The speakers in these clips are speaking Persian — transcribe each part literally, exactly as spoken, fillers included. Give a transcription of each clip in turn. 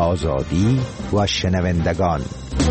آزادی و شنوندگان.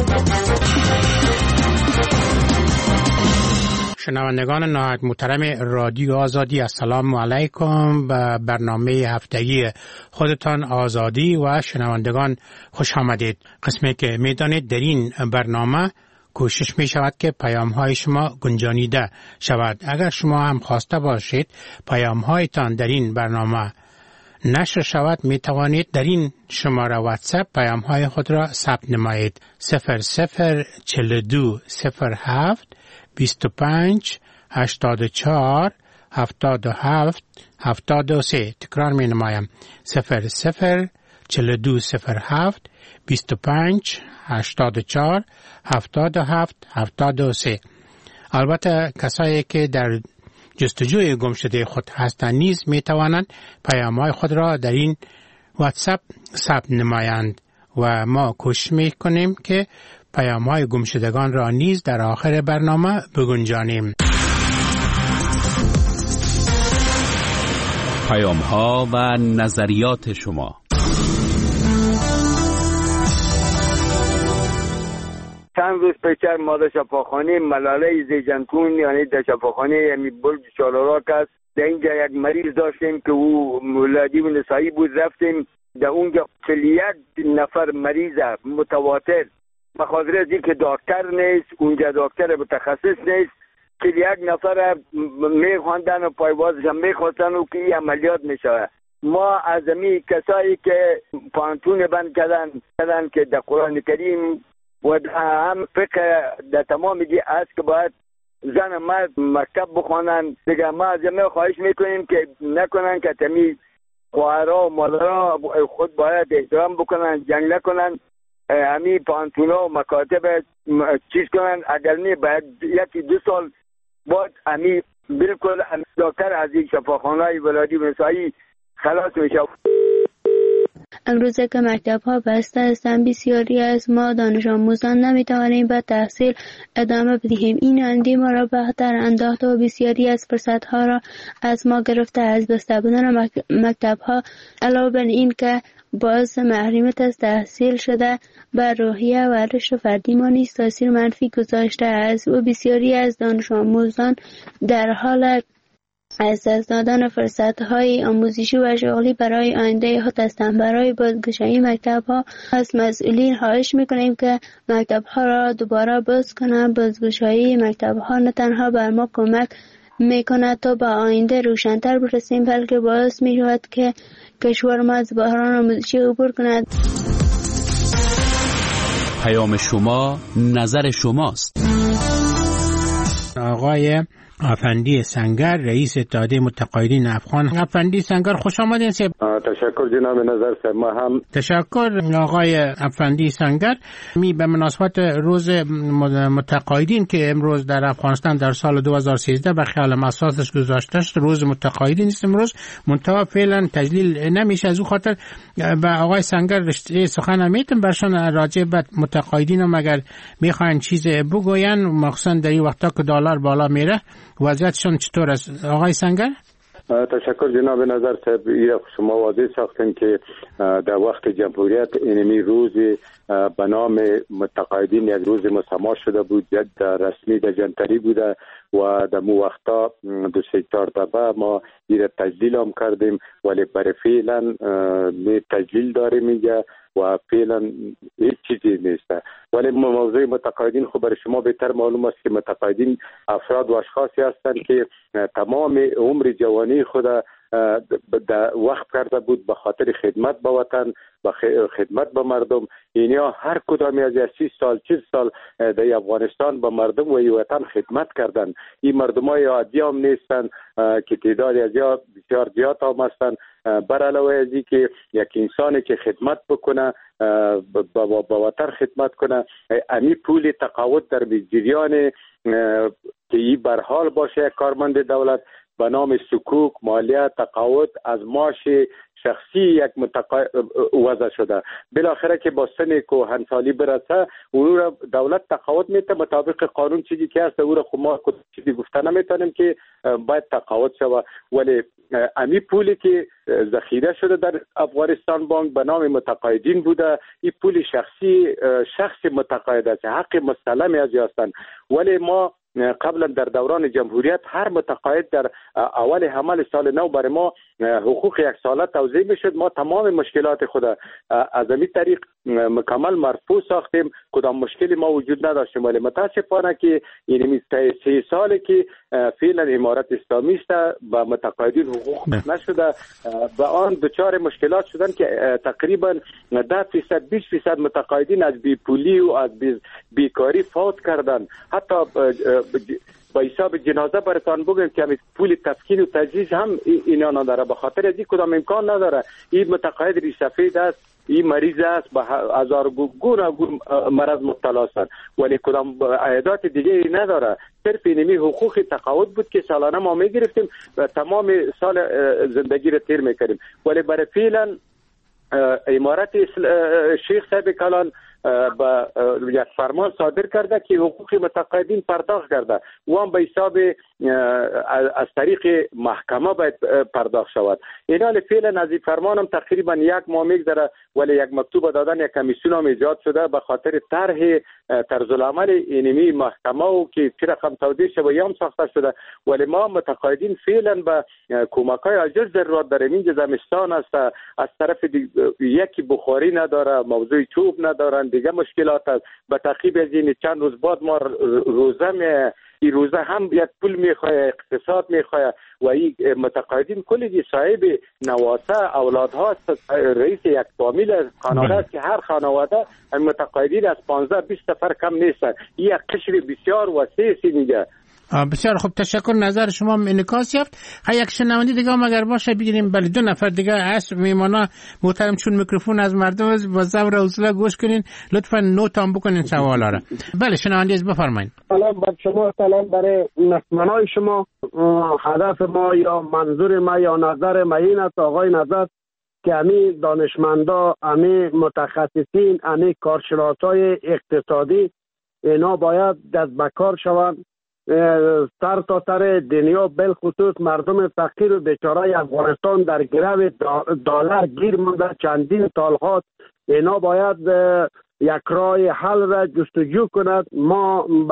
شنوندگان نهایت محترم رادیو آزادی، السلام علیکم. به برنامه هفتگی خودتان آزادی و شنوندگان خوش آمدید. قسمی که میدانید در این برنامه کوشش می شود که پیام های شما گنجانیده شود. اگر شما هم خواسته باشید پیام هایتان در این برنامه نشر شود، می توانید در این شماره واتساپ پیام های خود را ثبت نمایید. صفر صفر چهل و دو صفر هفت بیست و پنج هشتاد و چهار هفتاد و هفت هفتاد و سه. تکرار می نمایم. صفر صفر چهل و دو صفر هفت بیست و پنج هشتاد و چهار هفتاد و هفت هفتاد و سه. البته کسایی که در جستجوی گم شده خود هستند نیز می توانند پیام‌های خود را در این واتساپ ثبت نمایند و ما کوشش می کنیم که پیام‌های گم شدگان را نیز در آخر برنامه بگنجانیم. پیام‌ها و نظریات شما. چند روز پیشتر ما در شفاخانه ملاله زیجنتون، یعنی در شفاخانه یعنی بلج چالاراک است، در اینجا یک مریض داشتیم که او مولادی و نسایی بود. رفتیم در اونجا چهل و یک نفر مریض متواتر، بخاطر از اینکه دکتر نیست اونجا، دکتر متخصص نیست، چهل و یک نفر میخواندن و پایوازش هم میخواستن و که این عملیات میشه. ما از امی کسایی که پانتون بند کردن کردن که در قرآن کریم و هم فقه در تمام دی است که باید زن مرد مکتب بخوانن دیگه. ما از همه خواهش میکنیم که نکنن که تمی خواهرها و مادرها خود باید احترام بکنن، جنگ نکنن، همی پانتونا و مکاتب چیز کنن. اگر نه باید یکی دو سال بعد همی بالکل دکتر از این شفاخانه های ولادی و نسایی خلاص میشه. امروزه که مکتب ها بسته هستند، بسیاری از ما دانش آموزان نمیتوانیم به تحصیل ادامه بدهیم. این اندی ما را بهتر انداخته و بسیاری از فرصت ها را از ما گرفته. از بسته بودن مکتب ها علاوه بر این که باعث محرومیت از تحصیل شده بر روحیه و رشد فردی ما نیز تاثیر منفی گذاشته است و بسیاری از دانش آموزان در حال از دست دادن فرصت‌های آموزشی و شغلی برای آینده خود هستند. برای بازگشایی مکتب‌ها از مسئولین خواهش می‌کنیم که مکتب‌ها را دوباره باز کنند. بازگشایی مکتب‌ها نه تنها بر ما کمک می‌کند تا به آینده روشن‌تر برسیم، بلکه باعث می‌شود که کشور ما از بحران آموزشی عبور کند. پیام شما نظر شماست. آقای افندی سنگر، رئیس اتحادیه متقاعدین افغان. افندی سنگر خوش آمدین. تشکر جناب نظر صاحب. ما هم تشکر آقای افندی سنگر. می به مناسبت روز متقاعدین که امروز در افغانستان در سال دو هزار و سیزده به خیال اساسش گذاشته شد، روز متقاعدین است امروز، منتها فعلا تجلیل نمیشه. از اون خاطر به آقای سنگر رشته سخن میتم برشان راجع به متقاعدین هم اگر میخواین چیز بگوین، مخصوصا در این وقتا که دلار بالا میره وضعیتشون چطور است آقای سنگر؟ تشکر جناب نظر صاحب. شما واضح ساختن که در وقت جمهوریت اینمی روز به نام متقاعدین یک روز مسما شده بود، یک رسمی در جنتری بوده و در مو وقتا دو سه چهار دفعه ما این تجلیل هم کردیم، ولی برای فعلا می تجلیل داریم اینجا و فعلا هیچ چیزی نیست. ولی موضوع متقاعدین خب برای شما بهتر معلوم است که متقاعدین افراد و اشخاصی هستند که تمام عمر جوانی خود در وقت کرده بود به خاطر خدمت به وطن، به خدمت به مردم. اینها هر کدامی از سی سال چهل سال در افغانستان به مردم و وطن خدمت کردند. این مردمای عادی هم نیستند که تعدادی از یا بسیار زیاد هم هستند. بر علاوه از این که یک انسانی که خدمت بکنه، به وطن خدمت کنه، امی پول تقاعد در جریان که این برحال باشه کارمند دولت به نام سکوک، مالیه، تقاعد از معاش شخصی یک متقاعد وضع شده. بالاخره که با سن کهنسالی برسه او را دولت تقاعد میده مطابق قانون. چیزی که هست او را خود ما چیزی گفته نمیتونیم که باید تقاعد شود، ولی امی پولی که ذخیره شده در افغانستان بانک به نام متقاعدین بوده، این پول شخصی شخص متقاعد است، حق مسلم از هستند. ولی ما قبلا در دوران جمهوریت هر متقاعد در اول حمل سال نو برای ما حقوق یک ساله توزیع میشد. ما تمام مشکلات خود از این طریق مکمل مرفوع ساختیم، کدام مشکلی ما وجود نداشتیم. ولی متاسفانه که یعنی سه سالی که فعلا امارت اسلامی است با متقاعدین حقوق نشده، با آن دچار مشکلات شدن که تقریبا ده فیصد بیست فیصد متقاعدین از بیپولی و از بیکاری فوت کردن. حتی با حساب جنازه براتان بگم که همین پول تسکین و تجهیز هم اینا نداره، به خاطر از این کدام امکان نداره. این متقاعد ریش سفید است، این مریض است، به هزار گونه مرض مبتلا است، ولی کدام عیادات دیگه نداره. صرف اینمی حقوق تقاعد بود که سالانه ما میگرفتیم و تمام سال زندگی رو تیر میکردیم. ولی برای فعلا امارت شیخ صاحب کلان با یک فرمان صادر کرده که حقوق متقاعدین پرداخت کرده و هم به حساب از طریق محکمه باید پرداخت شود. این حال فعلا از این فرمان هم تقریبا یک ماه میگذره، ولی یک مکتوب دادن یک کمیسیون هم ایجاد شده به خاطر طرح طرز العمل اینمی محکمه و که چه رقم توضیح شده هم ساخته شده. ولی ما متقاعدین فعلا به کمک های عاجل ضرورت داریم. اینجا زمستان است، از طرف یکی بخاری نداره، موضوع چوب ندارن، دیگه مشکلات است. به تعقیب از این چند روز بعد ما روزه می این روزه هم یک پول میخواه، اقتصاد میخواه و این متقاعدین کلی صاحب نواسه اولاد هاست، رئیس یک فامیل خانواده است که هر خانواده متقاعدین از پانزده بیست نفر کم نیستن. این یک قشر بسیار وسیع سی میگه. بسیار خوب، تشکر. نظر شما انعکاس یافت. ها یک شنونده دیگه هم اگر باشه بگیریم. بله، دو نفر دیگه هست میمانا محترم، چون میکروفون از مردم با صبر و حوصله گوش کنین، لطفا نوت هم بکنین سوالا را. بله شنونده از بفرمایید. سلام بر شما، سلام برای نسمنای شما. هدف ما یا منظور ما یا نظر ما این است آقای نظر که امی دانشمندا، امی متخصصین، امی کارشناسای اقتصادی اینا باید دست به کار شوند. سر تا سر دنیا بالخصوص مردم فقیر و بیچاره افغانستان در گرو دلار گیر مونده چندین سال هاست. اینا باید یک راه حل را جستجو کند. ما به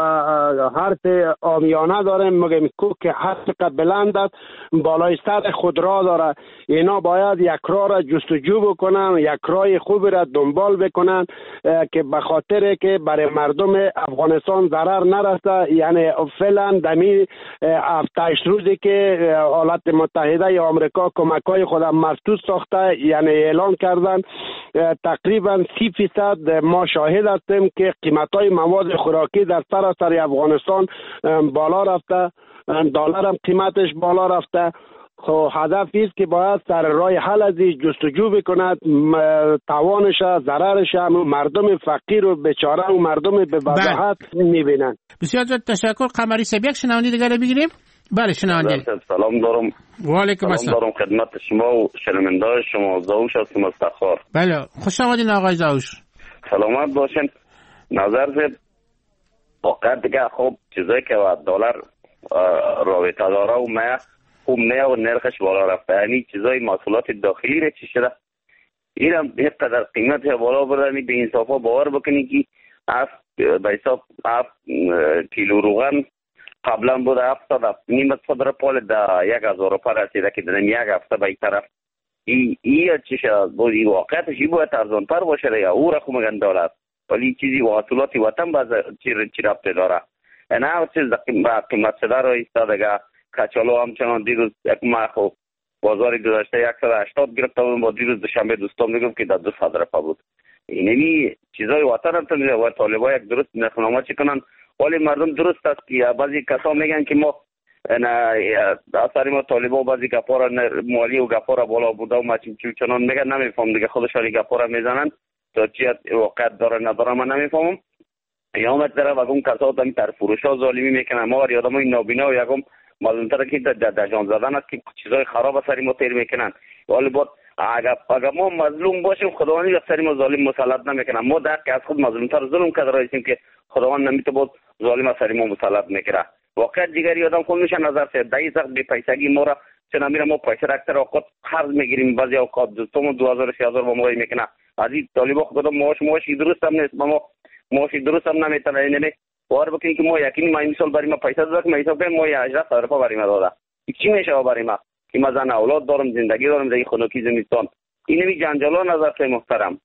حرف عامیانه داریم میگیم که هر چقدر بلند است بالای سر خود را داره. اینا باید یک راه را جستجو بکنن، یک راه خوب را دنبال بکنن که به خاطر که برای مردم افغانستان ضرر نرسه. یعنی فعلا دمی هفتش روزی که ایالات متحده یا آمریکا کمک‌های خود مفتوح ساخته، یعنی اعلان کردن تقریبا سی فیصد ما شاهد هستیم که قیمت‌های مواد خوراکی در سراسر افغانستان بالا رفته، دلار هم قیمتش بالا رفته. خب هدف است که باید سر راه حل از جستجو بکند، توانش، ضررش مردم فقیر و بیچاره و مردم به وضاحت می‌بینند. بسیار تشکر. قمری صاحب یک شنونده دیگه رو بگیریم. بله شنونده. سلام دارم. و علیکم السلام. دارم خدمت شما و شنونده شما. زاوش هستم از تخار. بله خوش آمدین آقای زاوش. سلامت باشین. نظر زد واقعا دیگه خب چیزایی که دلار رابطه داره و ما خوب نه و نرخش بالا رفته، یعنی چیزای محصولات داخلی رو چی شده این هم اینقدر قیمت بالا بردنی به انصافا باور بکنی که هفت به حساب هفت کیلو روغن قبلا بوده هفتاد نیمت صدر پال در یک هزار روپا رسیده که در یک هفته به این طرف ای ای چی شد بود. ای واقعیتش ای باید ارزان پر باشه یا او را خو مگن دولت، ولی چیزی محصولاتی وطن باز چی ربطه داره. نه چیز قیمت شده رو ایستادگه کچالو همچنان دیروز یک ماه خو بازار گذشته صد و هشتاد گرفته بودم، با دیروز دوشنبه دوستام میگم که در دو صد روپا بود. اینمی چیزای وطن هم تمیزه و طالبا یک درست نرخنامه چی کنن، ولی مردم درست است که بعضی کسا میگن که ما اثر ما طالبا بعضی گپارا مالی و گپارا بالا بوده و ما چنان میگن نمیفهم دیگه خودشانی گپارا میزنن تا چی واقعیت داره نداره من نمیفهمم. یا هم در وگم کسا دمی تر فروش ها ظالمی میکنن ما و یادم این نابینا و یکم معلومتره که در جان زدن است که چیزای خراب سری ما تیر میکنن. ولی بود اگر اگر ما مظلوم باشیم خداوند یک سری ما ظالم مسلط نمیکنه. ما در که از خود مظلومتر ظلم کرده رایسیم که خداوند نمیته بود ظالم سری ما مسلط میکنه. واقعا دیگری آدم خود میشه نظر سید دایی سخت بی پیسگی ما را چون میره ما پیسه اکثر اوقات قرض میگیریم، بعضی اوقات دوستمون دو هزار سه هزار با ما میکنه. از این طالبا خدا معاش معاشی درست هم نیست، ما معاشی درست هم نمیتونه. یعنی باور بکنین که ما یقین ما این سال برای ما پیسه داد که ما حساب کنیم ما هجده هزار روپیه برای ما داده. چی میشه برای ما که ما زن اولاد دارم، زندگی دارم، زندگی خنکی زمستان. این می جنجالا نظر که محترم.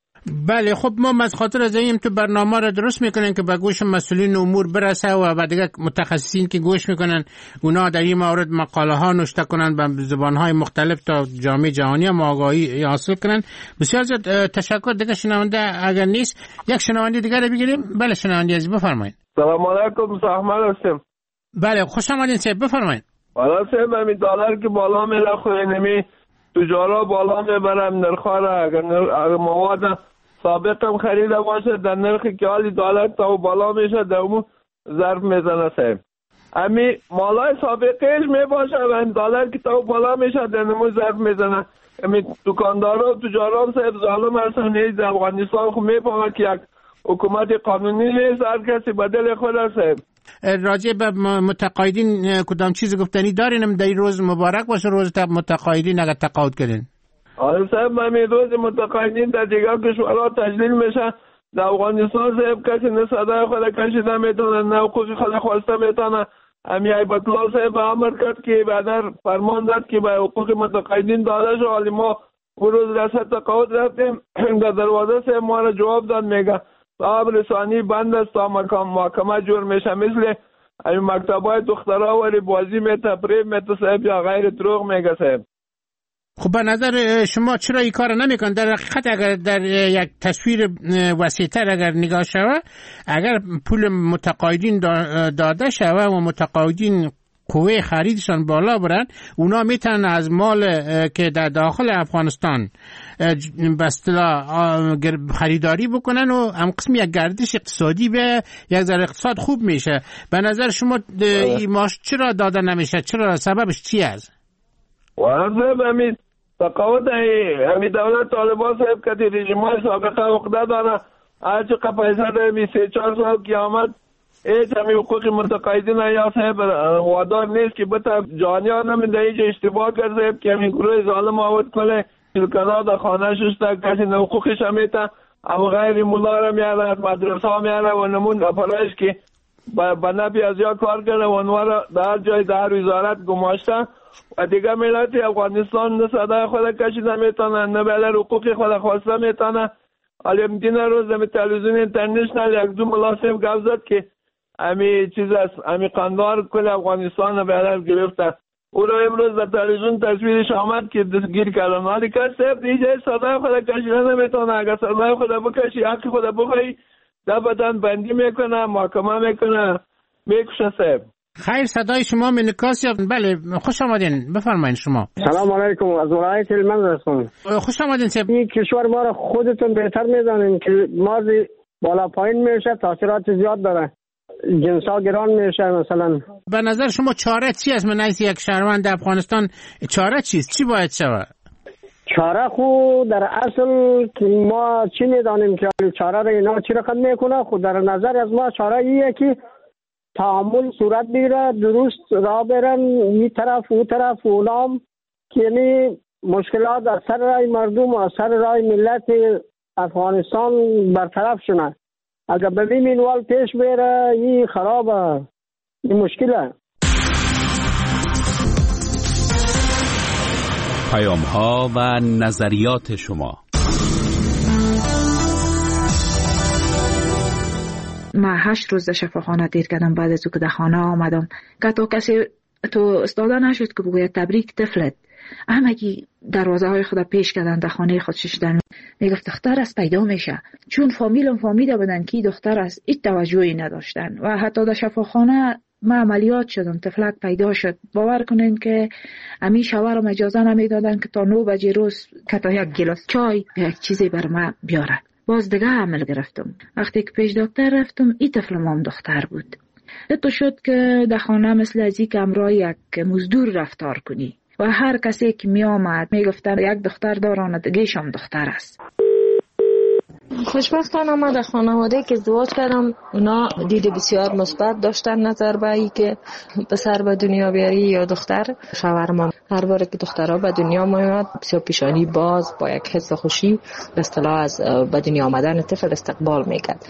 بله خب ما از خاطر از این تو برنامه را درست میکنن که به گوش مسئولین امور برسه و بعد دیگه متخصصین که گوش میکنن اونا در این مورد مقاله ها نوشته کنن به زبان های مختلف تا جامعه جهانی هم آگاهی حاصل کنن. بسیار زیاد تشکر. دیگه شنونده اگر نیست یک شنونده دیگه رو بگیریم. بله شنونده عزیز بفرمایید. سلام علیکم، احمد هستم. بله خوش آمدین صاحب بفرمایید. حالا صاحب همین دلار که بالا میره خو نمی تجارا بالا میبرم نرخ‌ها را. اگر اگر مواد سابق هم خریده باشه در نرخی که حالی دلار تا بالا میشه در اون ظرف میزنه صاحب. امی مالای سابقش میباشه و دلار که تا بالا میشه در اون ظرف میزنه. امی دکاندارا و تجارا صاحب ظالم هستن. در افغانستان خو میفهمه که یک حکومت قانونی نیست، هر کسی بدل خود صاحب. راجع به متقاعدین کدام چیز گفتنی دارین؟ در روز مبارک باشه روز متقاعدین اگر تقاعد کردین. آره صاحب همین روز متقاعدین در دیگر کشورها تجلیل میشه. در افغانستان صاحب کسی نه صدای خود کشیده میتونه نه حقوق خود خواسته میتونه. همین ایبت الله صاحب امر کرد که بعدا فرمان داد که به حقوق متقاعدین داده شد. حالی ما اون روز رسد تقاعد رفتیم در دروازه صاحب ما را جواب داد میگه صاحب رسانی بند است تا محکمه جور میشه. مثل این مکتبای دخترها ولی بازی می تفریب می تصیب یا غیر دروغ میگه صاحب. خب به نظر شما چرا این کار نمیکن؟ در حقیقت اگر در یک تصویر وسیع‌تر اگر نگاه شود، اگر پول متقاعدین داده شود و متقاعدین قوه خریدشان بالا برن، اونا میتونن از مال که در داخل افغانستان به اصطلاح خریداری بکنن و هم قسم یک گردش اقتصادی به یک ذره اقتصاد خوب میشه. به نظر شما این ماش چرا داده نمیشه؟ چرا سببش چی است؟ واضح همین تقاعد همین دولت طالبان صاحب که رژیم‌های سابقه عقده داره، هر چقدر پیسه داره می سه چهار سال قیامت هیچ همین حقوق متقاعدین یا صاحب وادار نیست که بتا جانیان هم در اینجا اشتباه کرده که همین گروه ظالم آورد کنه شرکتا در خانه شسته کسی نه حقوقش هم میتا اما غیر مولا را میاره مدرسه ها میاره و نمون اپرایش که به نبی از یا کار کرده و انوار در جای در وزارت گماشته و دیگه ملت افغانستان نه صدای خود کشیده میتونه نه بله حقوق خود خواسته میتونه. حالی امدین روز دمی تلویزیون اینترنشنل یک دو ملاسم گفت زد که امی چیز است امی قندار کل افغانستان رو به گرفته. او را امروز در تلویزیون تصویرش آمد که دستگیر کردن. حالی که صرف دیگه صدای خود کشیده نمیتونه. اگر صدای خود بکشی حق خود بخوایی در بدن بندی میکنه، محکمه میکنه، میکشه صاحب. خیر صدای شما منکاس یا بله خوش آمدین بفرمایید شما. سلام علیکم از ولایت هلمند هستم. خوش آمدین صاحب. این کشور ما را خودتون بهتر میدانین که ما بالا پایین میشه، تاثیرات زیاد داره، جنسا گران میشه. مثلا به نظر شما چاره چی است؟ من از یک شهروند افغانستان چاره چیست؟ چی باید شود؟ چاره خود در اصل که ما چی میدانیم که چاره را اینا چی رقم میکنه. خود در نظر از ما چاره ایه که تعامل صورت بگیره، درست راه برن این طرف اون طرف اونام که یعنی مشکلات از سر رای مردم و از سر رای ملت افغانستان برطرف شونه. اگر به این منوال پیش بره این خرابه، این مشکله. پیام ها و نظریات شما. من هشت روز در شفاخانه دیر کردم بعد از که در خانه آمدم که تا کسی تو استاده نشد که بگوید تبریک طفلت. همگی دروازه های خود پیش کردن در خانه خود ششدن. میگفت دختر است پیدا میشه، چون فامیلم فامیده بودن که دختر است هیچ توجهی نداشتن و حتی در شفاخانه ما عملیات شدم طفلک پیدا شد. باور کنین که امی شوهرم اجازه نمیدادن که تا نو بجه روز که تا یک گلاس چای یک چیزی بر ما بیاره. باز دیگه عمل گرفتم. وقتی که پیش دکتر رفتم این طفل مام دختر بود. تو شد که در خانه مثل ازی که امرای یک مزدور رفتار کنی. و هر کسی که می آمد می گفتن یک دختر دارن دیگه‌ش هم دختر است. خوشبختانه من در خانواده که ازدواج کردم اونا دید بسیار مثبت داشتن نظر به این که پسر به دنیا بیاری یا دختر. شوهرم هر بار که دخترها به دنیا میاد بسیار پیشانی باز با یک حس خوشی به اصطلاح از به دنیا آمدن طفل استقبال میکرد.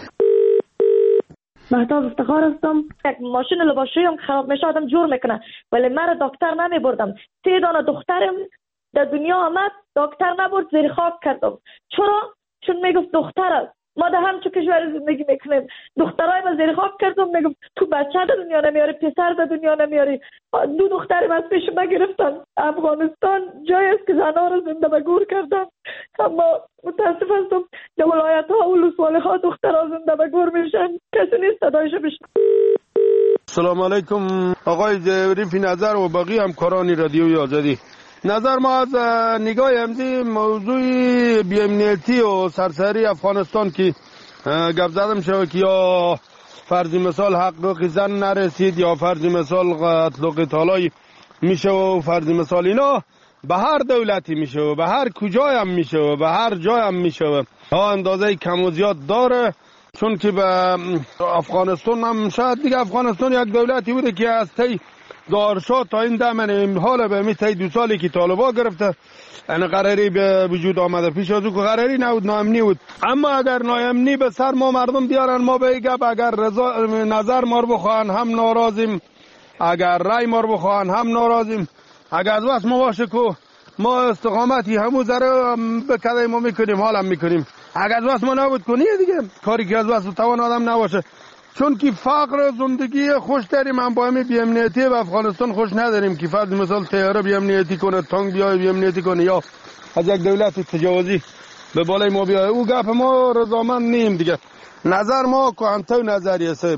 مهتاب افتخار هستم. یک ماشین لباسشویی هم خراب میشه آدم جور میکنه ولی من دکتر نمی بردم. سه دانه دخترم در دنیا آمد دکتر نبرد زیر خاک کردم. چرا؟ چون میگفت دختر است. ما در همچون کشور زندگی میکنیم. دخترای ما زیر خاک کردم میگفت تو بچه در دنیا نمیاری پسر در دنیا نمیاری. دو دخترم از پیش ما گرفتن. افغانستان جایی است که زنها رو زنده به گور کردن. اما متاسف هستم در ولایت ها و ولسوالی ها دخترها زنده به گور میشن. کسی نیست صدایشو بشنوه. سلام علیکم آقای ریفی نظر و باقی همکاران رادیوی آزادی. نظر ما از نگاه امضی موضوع بی‌امنیتی و سرسری افغانستان که گپ زدم شد که یا فرضی مثال حقوق زن نرسید یا فرضی مثال قتل و قتالای میشه و فرضی مثال اینا به هر دولتی میشه و به هر کجای هم میشه و به هر جای هم میشه و ها اندازه کم و زیاد داره. چون که به افغانستان هم شاید دیگه افغانستان یک دولتی بوده که از تی دارشاد تا این دمن حالا به می تی دو سالی که طالبا گرفته این قراری به وجود آمده. پیش از او که قراری نبود ناامنی بود. اما اگر ناامنی به سر ما مردم بیارن ما به گپ اگر رضا نظر ما رو بخواهن هم ناراضیم اگر رای ما رو بخواهن هم ناراضیم. اگر از واسه ما باشه که ما استقامتی همو ذره بکده ما میکنیم حالا میکنیم. اگر از واسه ما نبود کنی دیگه کاری که از واسه توان آدم نباشه. چون که فقر زندگی خوش داریم هم با همین بی‌امنیتی و افغانستان خوش نداریم که فرض مثال تیاره بی‌امنیتی کنه تانک بیای بی‌امنیتی کنه یا از یک دولت تجاوزی به بالای ما بیای. او گپ ما رضامند نیم دیگه. نظر ما کوانتو نظریه سه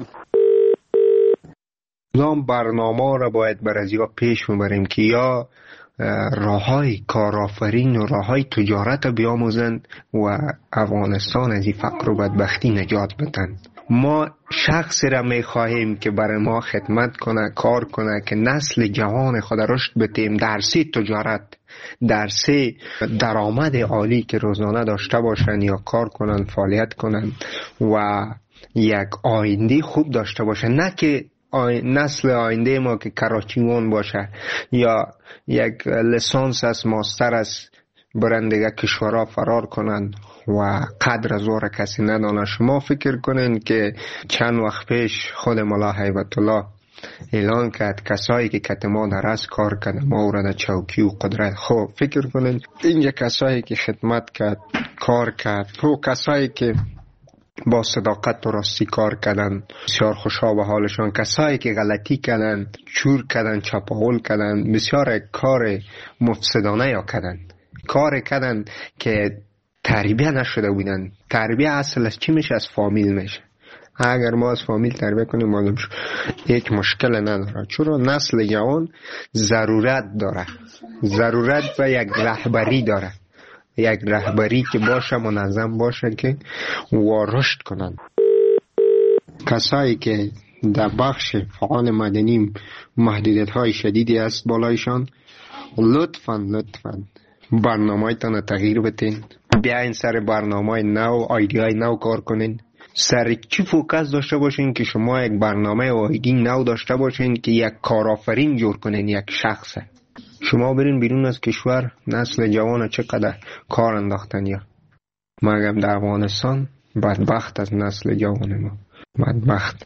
نام برنامه را باید بر از یا پیش میبریم که یا راههای کارآفرین و راههای تجارت بیاموزند و افغانستان از این فقر و بدبختی نجات بدن. ما شخصی را میخواهیم که برای ما خدمت کنه کار کنه که نسل جوان خود رشد بدیم در سه تجارت در سه درآمد عالی که روزانه داشته باشن یا کار کنن فعالیت کنن و یک آینده خوب داشته باشن. نه که آی... نسل آینده ما که کراچیوان باشه یا یک لیسانس از ماستر از برندگه کشورها فرار کنن و قدر از او را کسی ندانه. شما فکر کنین که چند وقت پیش خود مولا هیبت الله اعلان کرد کسایی که کتما در از کار کرد ما او را در چوکی و قدرت. خب فکر کنین اینجا کسایی که خدمت کرد کار کرد خب کسایی که با صداقت و راستی کار کردن بسیار خوشحال به حالشان. کسایی که غلطی کردن چور کردن چپاول کردن بسیار کار مفسدانه یا کردن کار کردن که تربیه نشده بودن. تربیه اصل از چی میشه؟ از فامیل میشه. اگر ما از فامیل تربیه کنیم معلوم شد یک مشکل نداره. چرا نسل جوان ضرورت داره ضرورت به یک رهبری داره یک رهبری که باشه منظم باشه که و رشد کنن. کسایی که در بخش فعال مدنی محدودیت های شدیدی است بالایشان لطفاً لطفاً برنامه تان تغییر بتین. بیاین سر برنامه نو آیدیای نو کار کنین. سر چی فوکس داشته باشین که شما یک برنامه و آیدی نو داشته باشین که یک کارآفرین جور کنین. یک شخصه شما برین بیرون از کشور نسل جوان چقدر کار انداختن یا مگم در افغانستان بدبخت از نسل جوان ما بدبخت.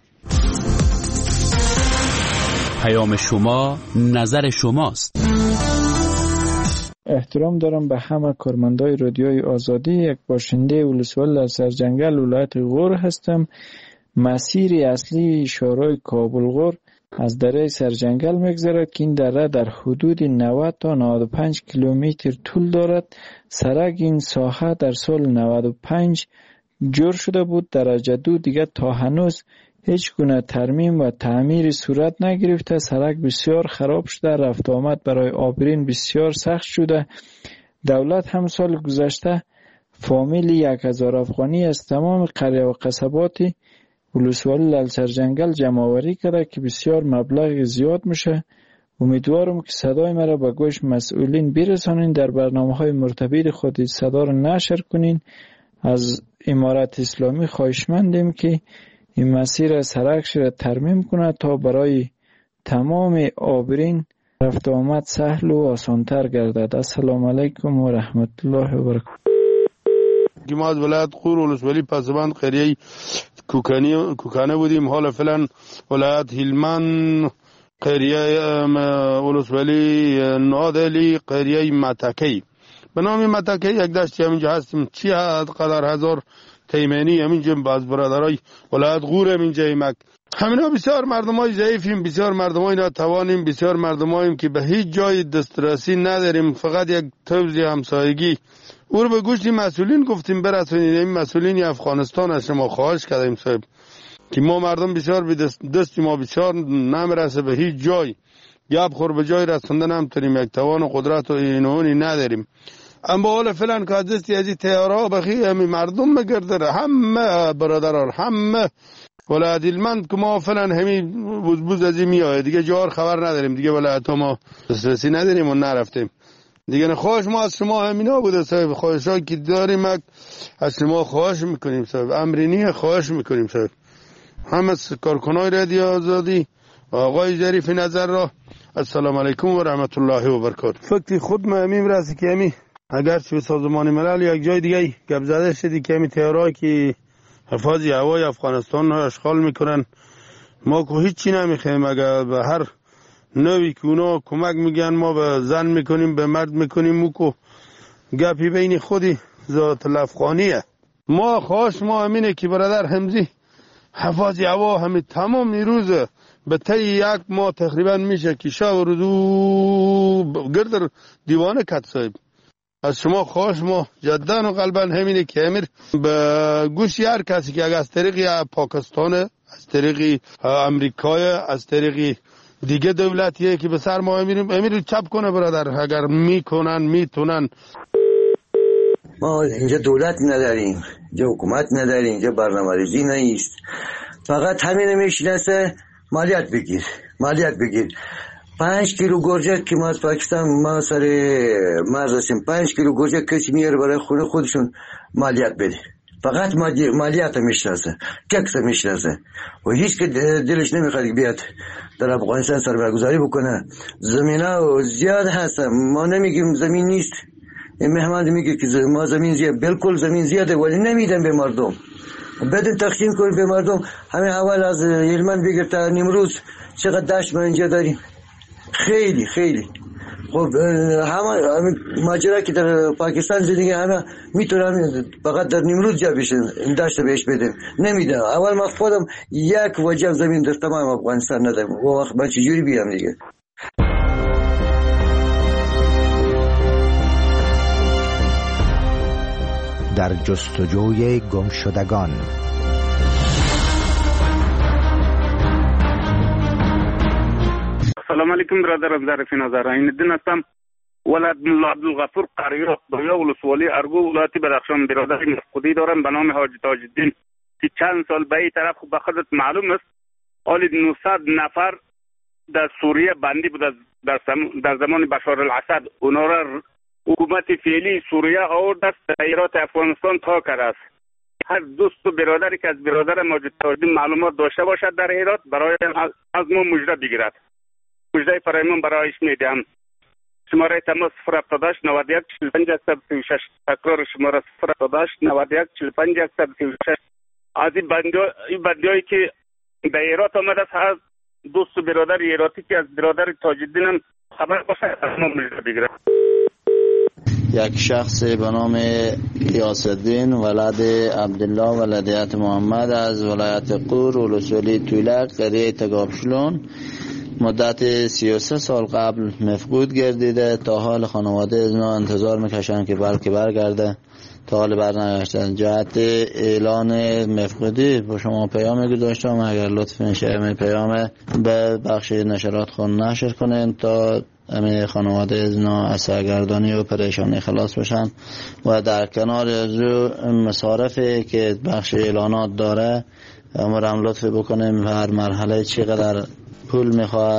پیام شما نظر شماست. احترام دارم به همه کارمندای رادیوی آزادی. یک باشنده ولسوالی سرجنگل ولایت غور هستم. مسیر اصلی شورای کابل غور از دره سرجنگل میگذرد که این دره در حدود نود تا نود و پنج کیلومتر طول دارد. سرک این ساحه در سال نود و پنج جور شده بود. درجه دو دیگه تا هنوز هیچ گونه ترمیم و تعمیر صورت نگرفته. سرک بسیار خراب شده. رفت آمد برای عابرین بسیار سخت شده. دولت هم سال گذشته فامیل یک هزار افغانی از تمام قریه و قصبات ولسوالی لال سرجنگل جمع آوری کرده که بسیار مبلغ زیاد میشه امیدوارم که صدای مرا به گوش مسئولین برسانین، در برنامه‌های مرتبط خود صدا را نشر کنین. از امارت اسلامی خواهشمندیم که این مسیر سرکش را ترمیم کنه تا برای تمام عابرین رفت و آمد سهل و آسانتر گردد. السلام علیکم و رحمت الله و برکاته. ما از ولایت غور ولسوالی پسبند قریه کوکانی کوکانه بودیم. حالا فعلا ولایت هلمند قریه ولسوالی نادلی قریه متکی به نام متکی یک دشتی همینجا هستیم. چی قدر هزار تیمنی همینجا باز برادرای ولایت غور همینجا مک همینا بسیار مردمای ضعیفیم، بسیار مردمای ناتوانیم، بسیار مردماییم که به هیچ جای دسترسی نداریم. فقط یک توزیع همسایگی او به گوش مسئولین گفتیم برسونید. این مسئولین افغانستان از شما خواهش کردیم صاحب که ما مردم بسیار به دست, دست ما بسیار نمیرسه به هیچ جای، گپ خور به جای رسوندن هم تریم، یک توان و قدرت و اینونی نداریم. اما حالا فعلا که دستی از این تیارا بخی همی مردم مگرده همه برادران همه ولایت هلمند که ما فعلا همی بوز بوز از این میآید دیگه جار خبر نداریم دیگه ولایت ما دسترسی نداریم و نرفتیم دیگه. خواهش ما از شما همینا بوده صاحب، خواهشایی که داریم از شما خواهش میکنیم صاحب، امرینی خواهش میکنیم صاحب. همه کارکنای رادیو آزادی و آقای ظریف نظر را السلام علیکم و رحمت الله و برکاته. فکر خود ما همین راستی که همین اگر چه سازمان ملل یک جای دیگه گپ زده شدی که همین تیارایی که حفاظی هوای افغانستان را اشغال میکنن، ما که هیچی نمیخوایم. اگر به هر نوی که اونا کمک میگن ما به زن میکنیم به مرد میکنیم، او که گپی بین خودی ذات الافغانیه. ما خواهش ما همینه که برادر همزی حفاظی هوا همین تمام روز به طی یک ماه تقریبا میشه که شب و روزو گردر دیوانه کت صاحب. از شما خواهش ما جدا و قلبا همینه که امیر به گوشی هر کسی که اگر از طریق پاکستان، از طریق امریکای، از طریق دیگه دولتیه که به سر ما امیریم امیر چپ کنه برادر، اگر میکنن میتونن. ما اینجا دولت نداریم، اینجا حکومت نداریم، اینجا برنامه‌ریزی نیست، فقط همین میشناسه مالیات بگیر مالیات بگیر. پنج کیلو گرجه که ما از پاکستان ما سر مرز هستیم، پنج کیلو گرجه کسی میاره برای خونه خودشون مالیات بده. فقط مالیات میشناسه، ککس میشناسه و هیچ که دلش نمیخواد بیاد در افغانستان سرمایه‌گذاری بکنه. زمینا زیاد هست، ما نمیگیم زمین نیست. این مهمان میگه که ما زمین زیاد، بالکل زمین زیاده ولی نمیدن به مردم. بدون تقسیم کنیم به مردم. همین اول از هلمند بگیر تا نیمروز چقدر دشت ما اینجا داریم، خیلی خیلی. خب همه ماجرا که در پاکستان زندگی همه میتونن فقط در نیمروز جا بشن، این دشت بهش بدیم، نمیدن. اول ما خودم یک وجه زمین در تمام افغانستان ندارم، و وقت من چجوری بیام دیگه. در جستجوی گمشدگان. سلام علیکم برادرم ظریف نظر. این دین هستم، ولد ملا عبدالغفور قریات دویا ولسوالی ارگو ولایت بدخشان. برادر مفقودی دارم به نام حاج تاج الدین که چند سال به این طرف به خودت معلوم است حالی نهصد نفر در سوریه بندی بود در, در زمان بشار الاسد. اونا را حکومت فعلی سوریه آورد است ایرات افغانستان تا کرده است. هر دوست و برادری که از برادر ماجد تاج الدین معلومات داشته باشد در ایرات برای از ما مژده بگیرد. مژده فرایمان برایش میدم. شماره تماس صفر هفتاد و هشت نود و یک چهل و پنج صد و سی و شش. تکرار شماره صفر هفتاد و هشت نود و یک چهل و پنج صد و سی و شش. از این بندیایی که در ایرات آمده است، هر دوست و برادر ایراتی که از برادر تاج الدین هم خبر باشد از ما مژده بگیرد. یک شخص به نام غیاث الدین ولد عبدالله ولدیت محمد از ولایت غور ولسوالی تولک قریه تگابشلون مدت سی و سه سال قبل مفقود گردیده. تا حال خانواده از نو انتظار میکشن که بلکه برگرده، تا حال برنگشتن. جهت اعلان مفقودی با شما پیام گذاشتم، اگر لطف میشه می پیام به بخش نشرات خون نشر کنین تا همه خانواده از نو از سرگردانی و پریشانی خلاص بشن و در کنار از مصارفی که بخش اعلانات داره امرم لطف بکنیم هر مرحله چقدر پول میخواه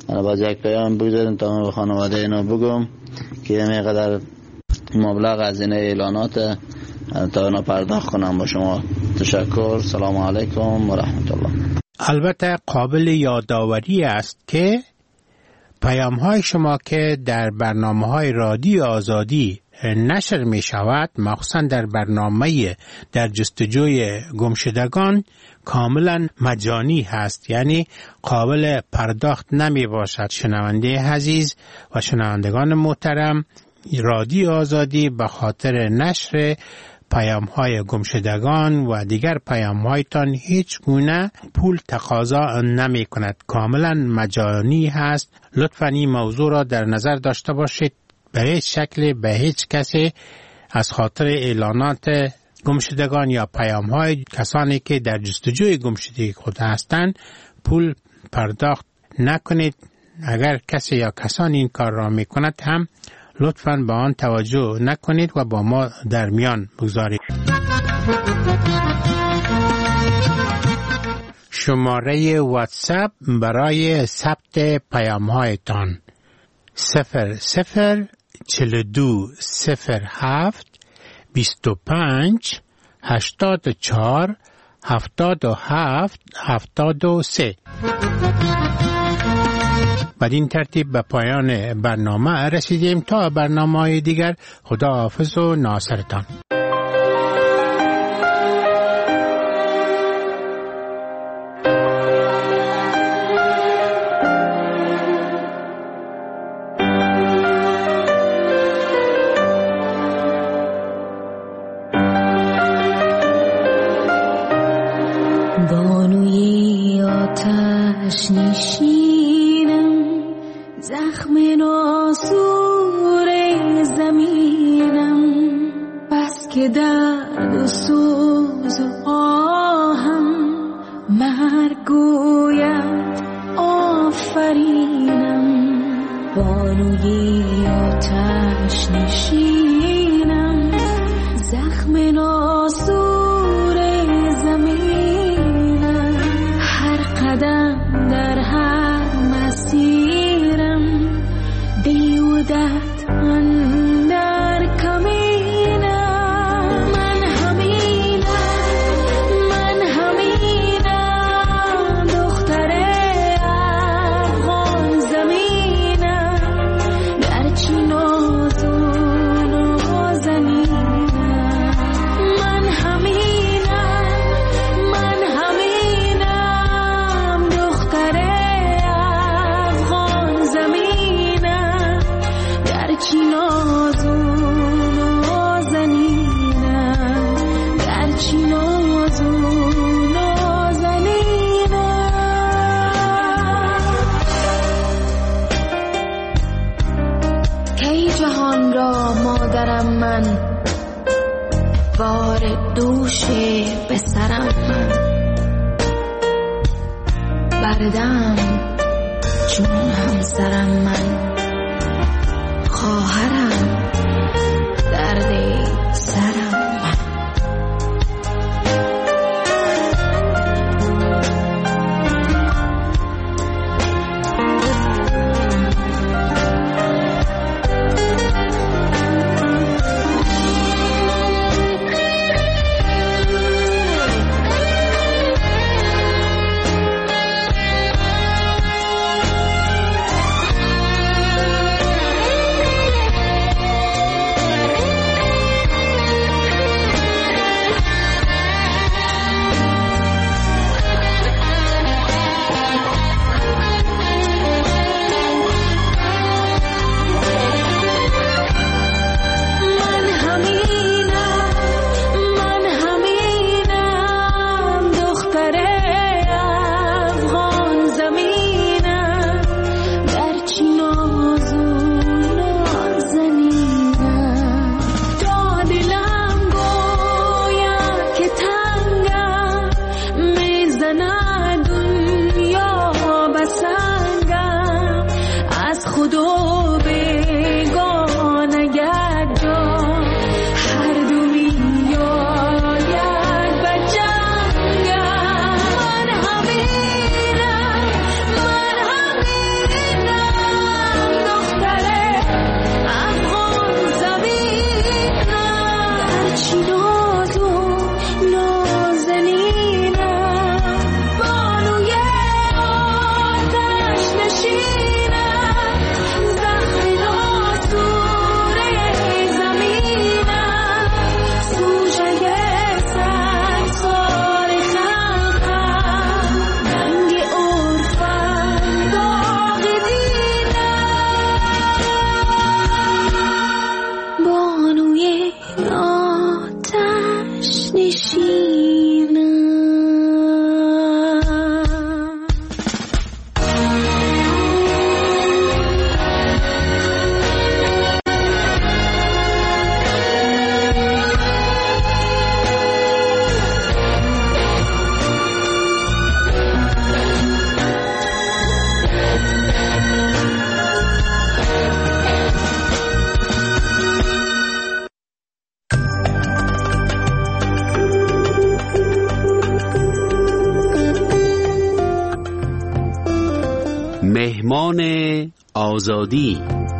انا باز یک پیام بگذاریم تا من به خانواده اینو بگم که اینقدر مبلغ از این اعلانات تا اینا پرداخت کنم. با شما تشکر. سلام علیکم و رحمت الله. البته قابل یادآوری است که پیام های شما که در برنامه های رادیو آزادی نشر می شود، مخصوصا در برنامه در جستجوی گمشدگان، کاملا مجانی هست، یعنی قابل پرداخت نمی باشد. شنونده عزیز و شنوندگان محترم، رادیو آزادی به خاطر نشر پیام های گمشدگان و دیگر پیام هایتان هیچ گونه پول تقاضا نمی کند، کاملا مجانی هست. لطفاً این موضوع را در نظر داشته باشید. به هیچ شکل به هیچ کسی از خاطر اعلانات گمشدگان یا پیام های کسانی که در جستجوی گمشدگی خود هستند پول پرداخت نکنید. اگر کسی یا کسانی این کار را می کند هم لطفاً به آن توجه نکنید و با ما در میان بگذارید. شماره واتساپ برای ثبت پیام هایتان صفر صفر چل دو صفر هفت بیست و پنج هشتاد و چهار هفتاد و هفت هفتاد و سه. بدین ترتیب به پایان برنامه رسیدیم. تا برنامه دیگر، خدا حافظ و ناصرتان. بانوی آتش نشینم، زخم ناسور زمینم، بس که درد و سوز و آهم مرگ گوید آفرینم. بانوی آتش نشینم، زخم ناسور زمینم، هر قدم در هر مسیرم بیودت اندر کمینم. من همینم، من همینم، دختر افغان زمینم، گرچه نازون و زنینم. من همینم، من همینم، دختر افغان زمینم، گرچه نازون و زنینم، گرچه نازون و زنینم. کی جهان را مادرم من، بار دوش به سرم من، بردم چون همسرم من، خواهرم درد سرم من. آتش نشینم. مهمان آزادی.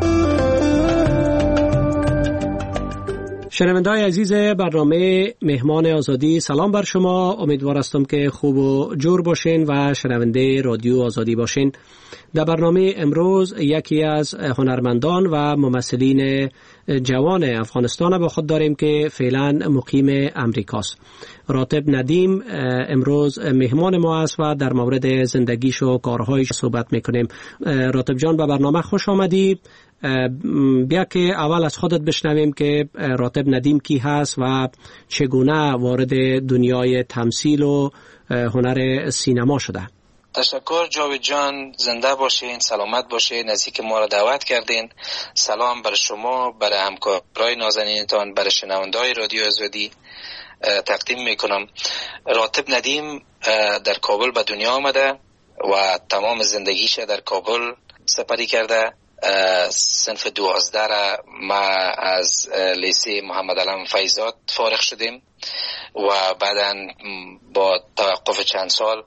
شنونده‌های عزیز برنامه مهمان آزادی، سلام بر شما. امیدوار هستم که خوب و جور باشین و شنونده رادیو آزادی باشین. در برنامه امروز یکی از هنرمندان و ممثلین جوان افغانستان با خود داریم که فعلا مقیم امریکاست. راتب ندیم امروز مهمان ما است و در مورد زندگیش و کارهایش صحبت میکنیم. راتب جان به برنامه خوش آمدی. بیا که اول از خودت بشنویم که راتب ندیم کی هست و چگونه وارد دنیای تمثیل و هنر سینما شده. تشکر جاوید جان، زنده باشین، سلامت باشین، نزدیک ما را دعوت کردین. سلام بر شما، بر همکارای نازنینتان، بر شنونده‌های رادیو آزادی تقدیم میکنم. راتب ندیم در کابل به دنیا آمده و تمام زندگیش در کابل سپری کرده. صنف دوازده را ما از لیسه محمد علم فیضات فارغ شدیم و بعداً با توقف چند سال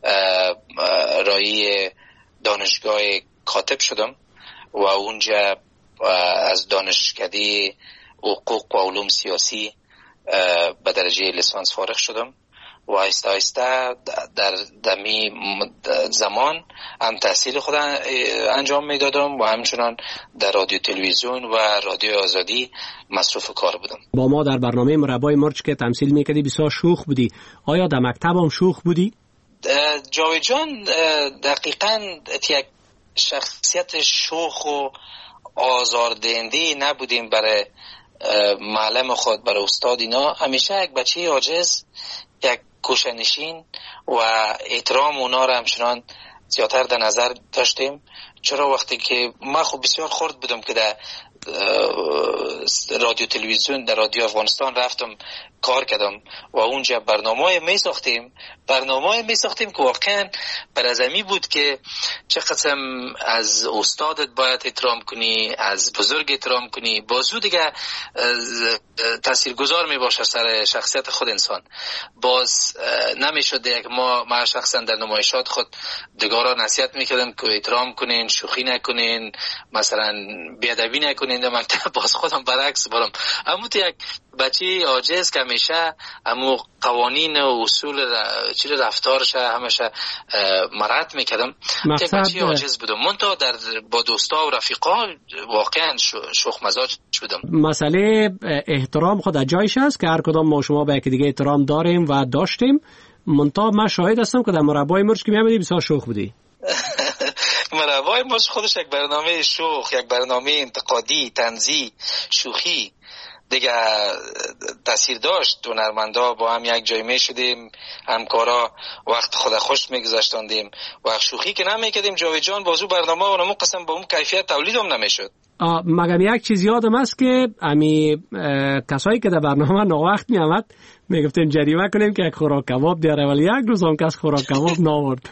رایی دانشگاه کاتب شدم و اونجا از دانشکده حقوق و علوم سیاسی به درجه لیسانس فارغ شدم و آهسته آهسته در دمی زمان هم تحصیل خود انجام میدادم و همچنان در رادیو تلویزیون و رادیو آزادی مصروف کار بودم. با ما در برنامه مربای مرچ که تمثیل میکردی بسیار شوخ بودی. آیا در مکتب هم شوخ بودی؟ جاوید جان، دقیقاً یک شخصیت شوخ و آزاردهنده نبودیم برای معلم خود، برای استاد. اینا همیشه یک بچه عاجز، یک کوشنشین و احترام اونا را همچنان زیادتر در نظر داشتیم. چرا وقتی که من خب بسیار خرد بودم که در رادیو تلویزیون در رادیو افغانستان رفتم کار کردم و اونجا برنامه می ساختیم برنامه می ساختیم که واقعا بر از امی بود که چه قسم از استادت باید احترام کنی، از بزرگ احترام کنی، بازو دیگه تاثیرگذار می باشه سر شخصیت خود انسان. باز نمی شد یک ما ما شخصا در نمایشات خود دیگران نصیحت می کردم که احترام کنین، شوخی نکنین، مثلا بیادبی نکنین. در مکتب باز خودم برعکس بودم. اما تو یک بچه عاجز که همیشه امو قوانین و اصول چی رفتارش همیشه مراعات میکردم، که بچه عاجز بودم. من تا در با دوستا و رفیقا واقعا شوخ مزاج بودم. مسئله احترام خود جایش است که هر کدام ما شما به یک دیگه احترام داریم و داشتیم. منتها من شاهد هستم که در مربای مرچ که میامدی بسیار شوخ بودی. مربای مرچ خودش یک برنامه شوخ، یک برنامه انتقادی، طنزی، شوخی دیگه تاثیر داشت. هنرمندا با هم یک جای می شدیم، همکارا وقت خود خوش میگذاشتاندیم و شوخی که نمیکردیم. جاوید جان بازو برنامه و نمو قسم با اون کیفیت تولید هم نمیشد. مگم یک چیز یادم است که امی کسایی که در برنامه ناوقت می آمد می گفتیم جریمه کنیم که یک خوراک کباب دیاره، ولی یک روز هم کس خوراک کباب ناورد.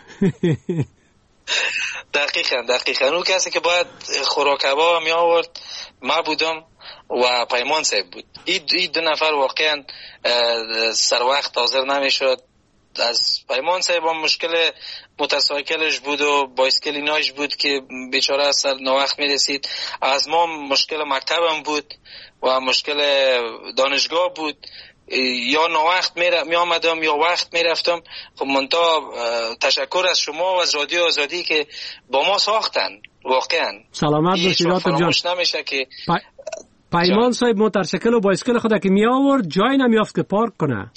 دقیقاً دقیقاً اون کسی که باید خوراک کباب می آورد ما بودم و پیمان صاحب بود. این دو نفر واقعا سر وقت حاضر نمیشد. از پیمان صاحب هم مشکل موتورسایکلش بود و بایسکل ایناش بود که بیچاره از سر ناوقت میرسید. از ما مشکل مکتبم بود و مشکل دانشگاه بود. یا ناوقت می آمدم یا وقت می رفتم. خب منتها تشکر از شما و از رادیو آزادی که با ما ساختن. واقعا سلامت باشید راتب جان. نمیشه که پیمان صاحب موتورسیکل و بایسکل خود که می آورد جای نمیافت که پارک کنه.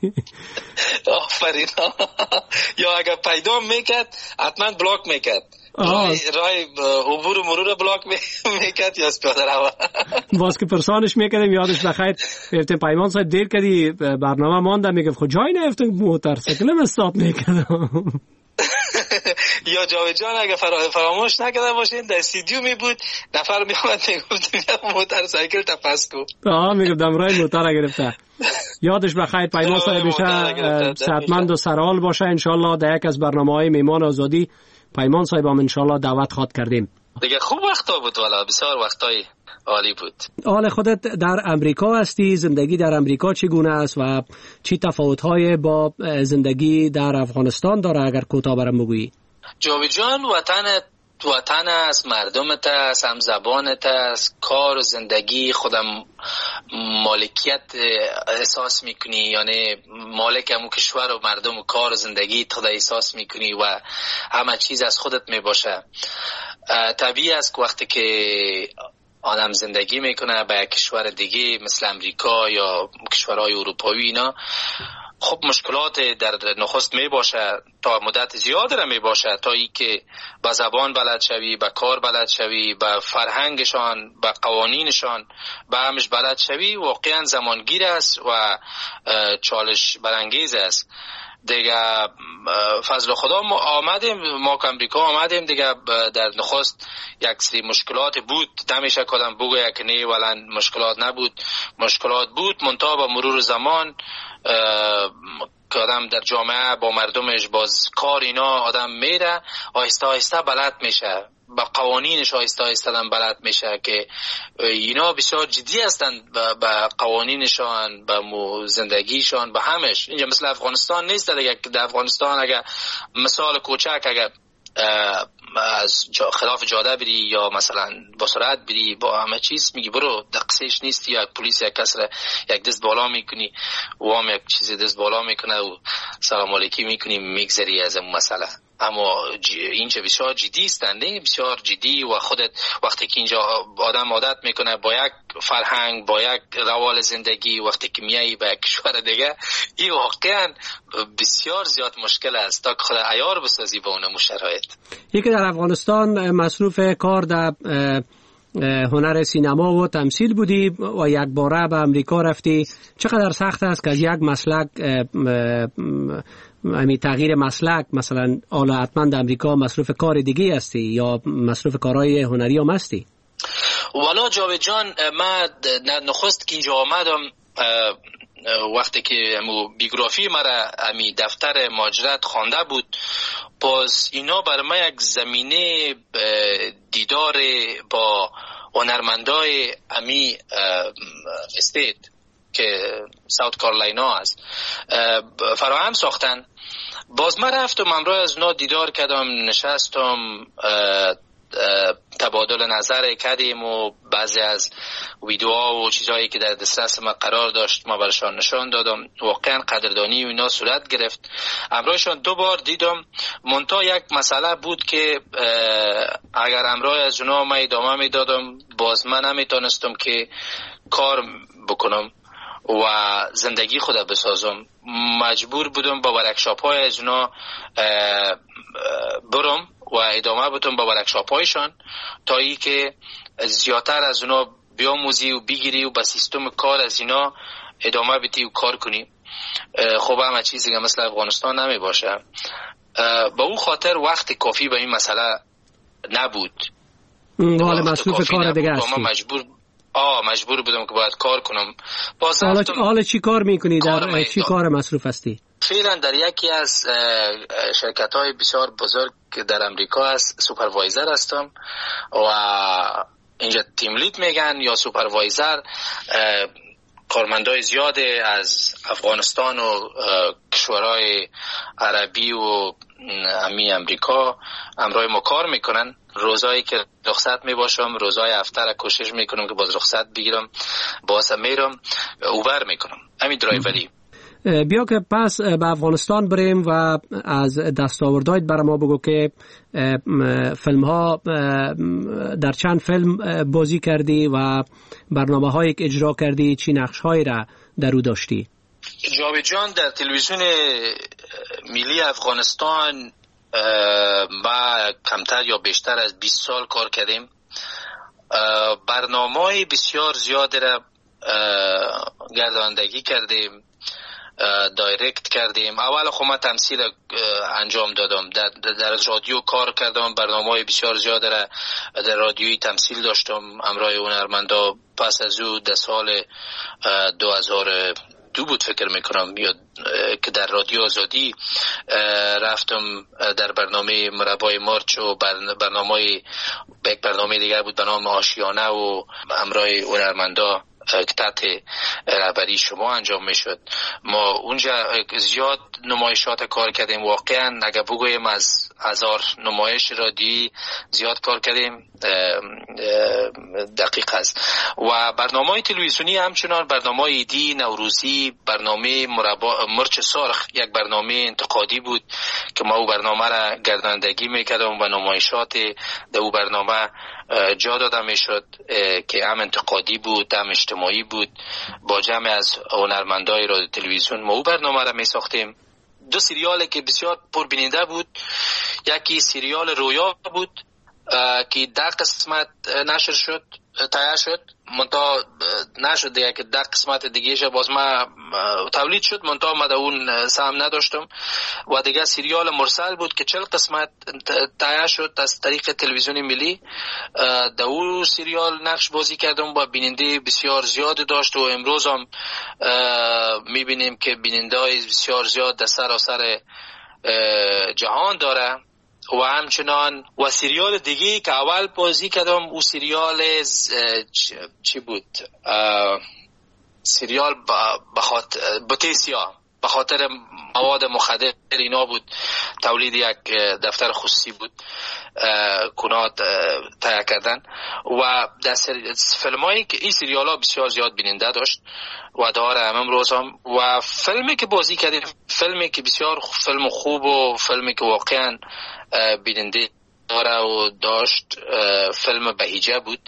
آفرین. یا اگر پیدا میکرد حتما بلاک میکرد. رای رای عبور و مرور بلاک میکرد یا پیاده رو باز که پرسانش میکردیم یادش بخیر گفتم پیمان صاحب دیر کردی برنامه مانده میگفت خود جای نرفتم موتورسیکلم استاپ میکردم. یا جاوید جان اگه فراموش نکرده باشین در استودیو می بود نفر می اومد میگفت بیا موتورسیکل تا پس کو. آها میگفتم رای موتور گرفته. یادش بخیر پیمان صاحب میشه صحتمند و سرحال باشه ان شاء الله. در یک از برنامه‌های میهمان آزادی پیمان صاحب هم ان شاء الله دعوت خواد کردیم. دیگه خوب وقتا بود والا بسیار وقتای عالی بود. حال خودت در امریکا هستی، زندگی در امریکا چگونه است و چی تفاوت‌های با زندگی در افغانستان داره اگر کوتاه برام بگویی؟ جاوید جان وطن وطن است، مردمت است، هم زبانت است، کار و زندگی خودم مالکیت احساس میکنی، یعنی مالک همون کشور و مردم و کار و زندگی خود احساس میکنی و همه چیز از خودت میباشه. طبیعی است که وقتی که آدم زندگی میکنه به کشور دیگه مثل امریکا یا کشورهای اروپایی اینا، خب مشکلات در نخست می باشه، تا مدت زیاد را می باشه تا ای که با زبان بلد شوی، با کار بلد شوی، با فرهنگشان، با قوانینشان با همش بلد شوی، واقعا زمانگیر است و چالش برانگیز است دیگه. فضل خدا ما آمدیم، ما که امریکا آمدیم دیگه، در نخست یک سری مشکلات بود، نمیشه کدام بگوید که نه ولی مشکلات نبود، مشکلات بود، منتها با مرور زمان که آدم در جامعه با مردمش باز کار اینا آدم میره، آهسته آهسته بلد میشه، با قوانینش آهسته آهسته آدم بلد میشه که اینا بسیار جدی هستند با قوانینشان، با زندگیشان، با همش. اینجا مثل افغانستان نیست دیگه. در افغانستان اگه مثال کوچک اگه از جا خلاف جاده بری یا مثلا با سرعت بری با همه چیز میگی برو دقیقش نیست، یا پلیس یک کس را یک دست بالا میکنی و هم یک چیزی دست بالا میکنه و سلام علیکی میکنی میگذری از اون مسئله. اما اینجا بسیار جدی است، نه بسیار جدی، و خودت وقتی که اینجا آدم عادت میکنه با یک فرهنگ، با یک روال زندگی، وقتی که میایی به کشور دیگه این واقعا بسیار زیاد مشکل است تا که خود عیار بسازی با اون شرایط. یکی در افغانستان مصروف کار در هنر سینما و تمثیل بودی و یک باره به امریکا رفتی، چقدر سخت است که از یک مسلک امی تغییر مسلک، مثلا حالا حتما در امریکا مصروف کار دیگه هستی یا مصروف کارهای هنری هم هستی؟ والا جاوید جان، من نخست که اینجا آمدم وقتی که بیوگرافی مرا امی دفتر مهاجرت خوانده بود، باز اینا برای من یک زمینه دیدار با هنرمندای امی استیت که ساوت کارولاینا است فراهم ساختن. باز من رفتم امروز از اونا دیدار کردم، نشستم تبادل نظر کردیم و بعضی از ویدیوها و چیزهایی که در دسترس ما قرار داشت ما برشان نشان دادم. واقعا قدردانی و اینا صورت گرفت. امروزشان دو بار دیدم، منتها یک مسئله بود که اگر امروز از اونا ما ادامه میدادم باز من نمیتونستم که کار بکنم و زندگی خود بسازم. مجبور بودم با ورکشاپ های از اونا برم و ادامه بدم با ورکشاپ هایشان تا ای که زیادتر از اونا بیاموزی و بگیری و با سیستم کار از اینا ادامه بدی و کار کنی. خب همه چیزی که مثل افغانستان نمی باشه. با اون خاطر وقت کافی به این مسئله نبود. حال مصروف کار دیگه هستی. مجبور آه مجبور بودم که باید کار کنم. حالا حالا چی کار میکنی؟ در چی کار مصروف هستی؟ فعلا در یکی از شرکت های بسیار بزرگ در امریکا است سوپروایزر هستم و اینجا تیم لید میگن یا سوپروایزر. کارمندای زیاد از افغانستان و کشورهای عربی و امی امریکا امروز ما کار میکنن. روزایی که رخصت میباشم، روزای هفته را کوشش میکنم که باز رخصت بگیرم، باز میرم اوبر میکنم، همین درایوری. بیا که پس به افغانستان بریم و از دستاوردهایت برای ما بگو که فیلم ها در چند فیلم بازی کردی و برنامه هایی که اجرا کردی چی نقش هایی را در او داشتی؟ جاوید جان، در تلویزیون ملی افغانستان ما کمتر یا بیشتر از بیست سال کار کردیم. برنامه‌های بسیار زیادی را گرداندگی کردیم، دایرکت کردیم. اول خب من تمثیل انجام دادم، در, در رادیو کار کردم، برنامه‌های بسیار زیاد را در رادیویی تمثیل داشتم همراه هنرمندا. پس از او در سال دو هزار و دو بود فکر میکنم یا که در رادیو آزادی رفتم در برنامه مربای مارچ و برنامه یک برنامه دیگر بود به نام آشیانه و همراه هنرمندا که تحت رهبری شما انجام میشد. ما اونجا زیاد نمایشات کار کردیم. واقعا اگر بگویم از هزار نمایش رادیویی زیاد کار کردیم دقیق است. و برنامه تلویزیونی همچنان برنامه ایدی، نوروزی، برنامه مربا مرچ سرخ یک برنامه انتقادی بود که ما او برنامه را گرداندگی میکردم و نمایشات در او برنامه جا داده میشد که هم انتقادی بود هم اجتماعی بود. با جمع از هنرمندای رادیو تلویزیون ما او برنامه را می ساختیم. دو سریال که بسیار پربیننده بود، یکی سریال رویا بود که ده قسمت نشر شد، تایید شد، منتها نشد دیگه که ده قسمت دیگه شه باز ما تولید شد، منتها ما در اون سهم نداشتم. و دیگه سریال مرسل بود که چهل قسمت تایید شد از طریق تلویزیون ملی. در اون سریال نقش بازی کردم و بیننده بسیار زیاد داشت و امروز هم میبینیم که بیننده های بسیار زیاد در سراسر جهان داره. و همچنان و سریال دیگه که اول بازی کردم او سریال چی بود؟ سریال بخاطر بوتیسیا به خاطر مواد مخدر اینا بود. تولید یک دفتر خصوصی بود کنات تهیه کردن و در فیلمایی که این سریال ها بسیار زیاد بیننده داشت و داره هم امروز هم. و فیلمی که بازی کردیم فیلمی که بسیار فیلم خوب و فیلمی که واقعا بیننده داره و داشت فیلم بهیجه بود.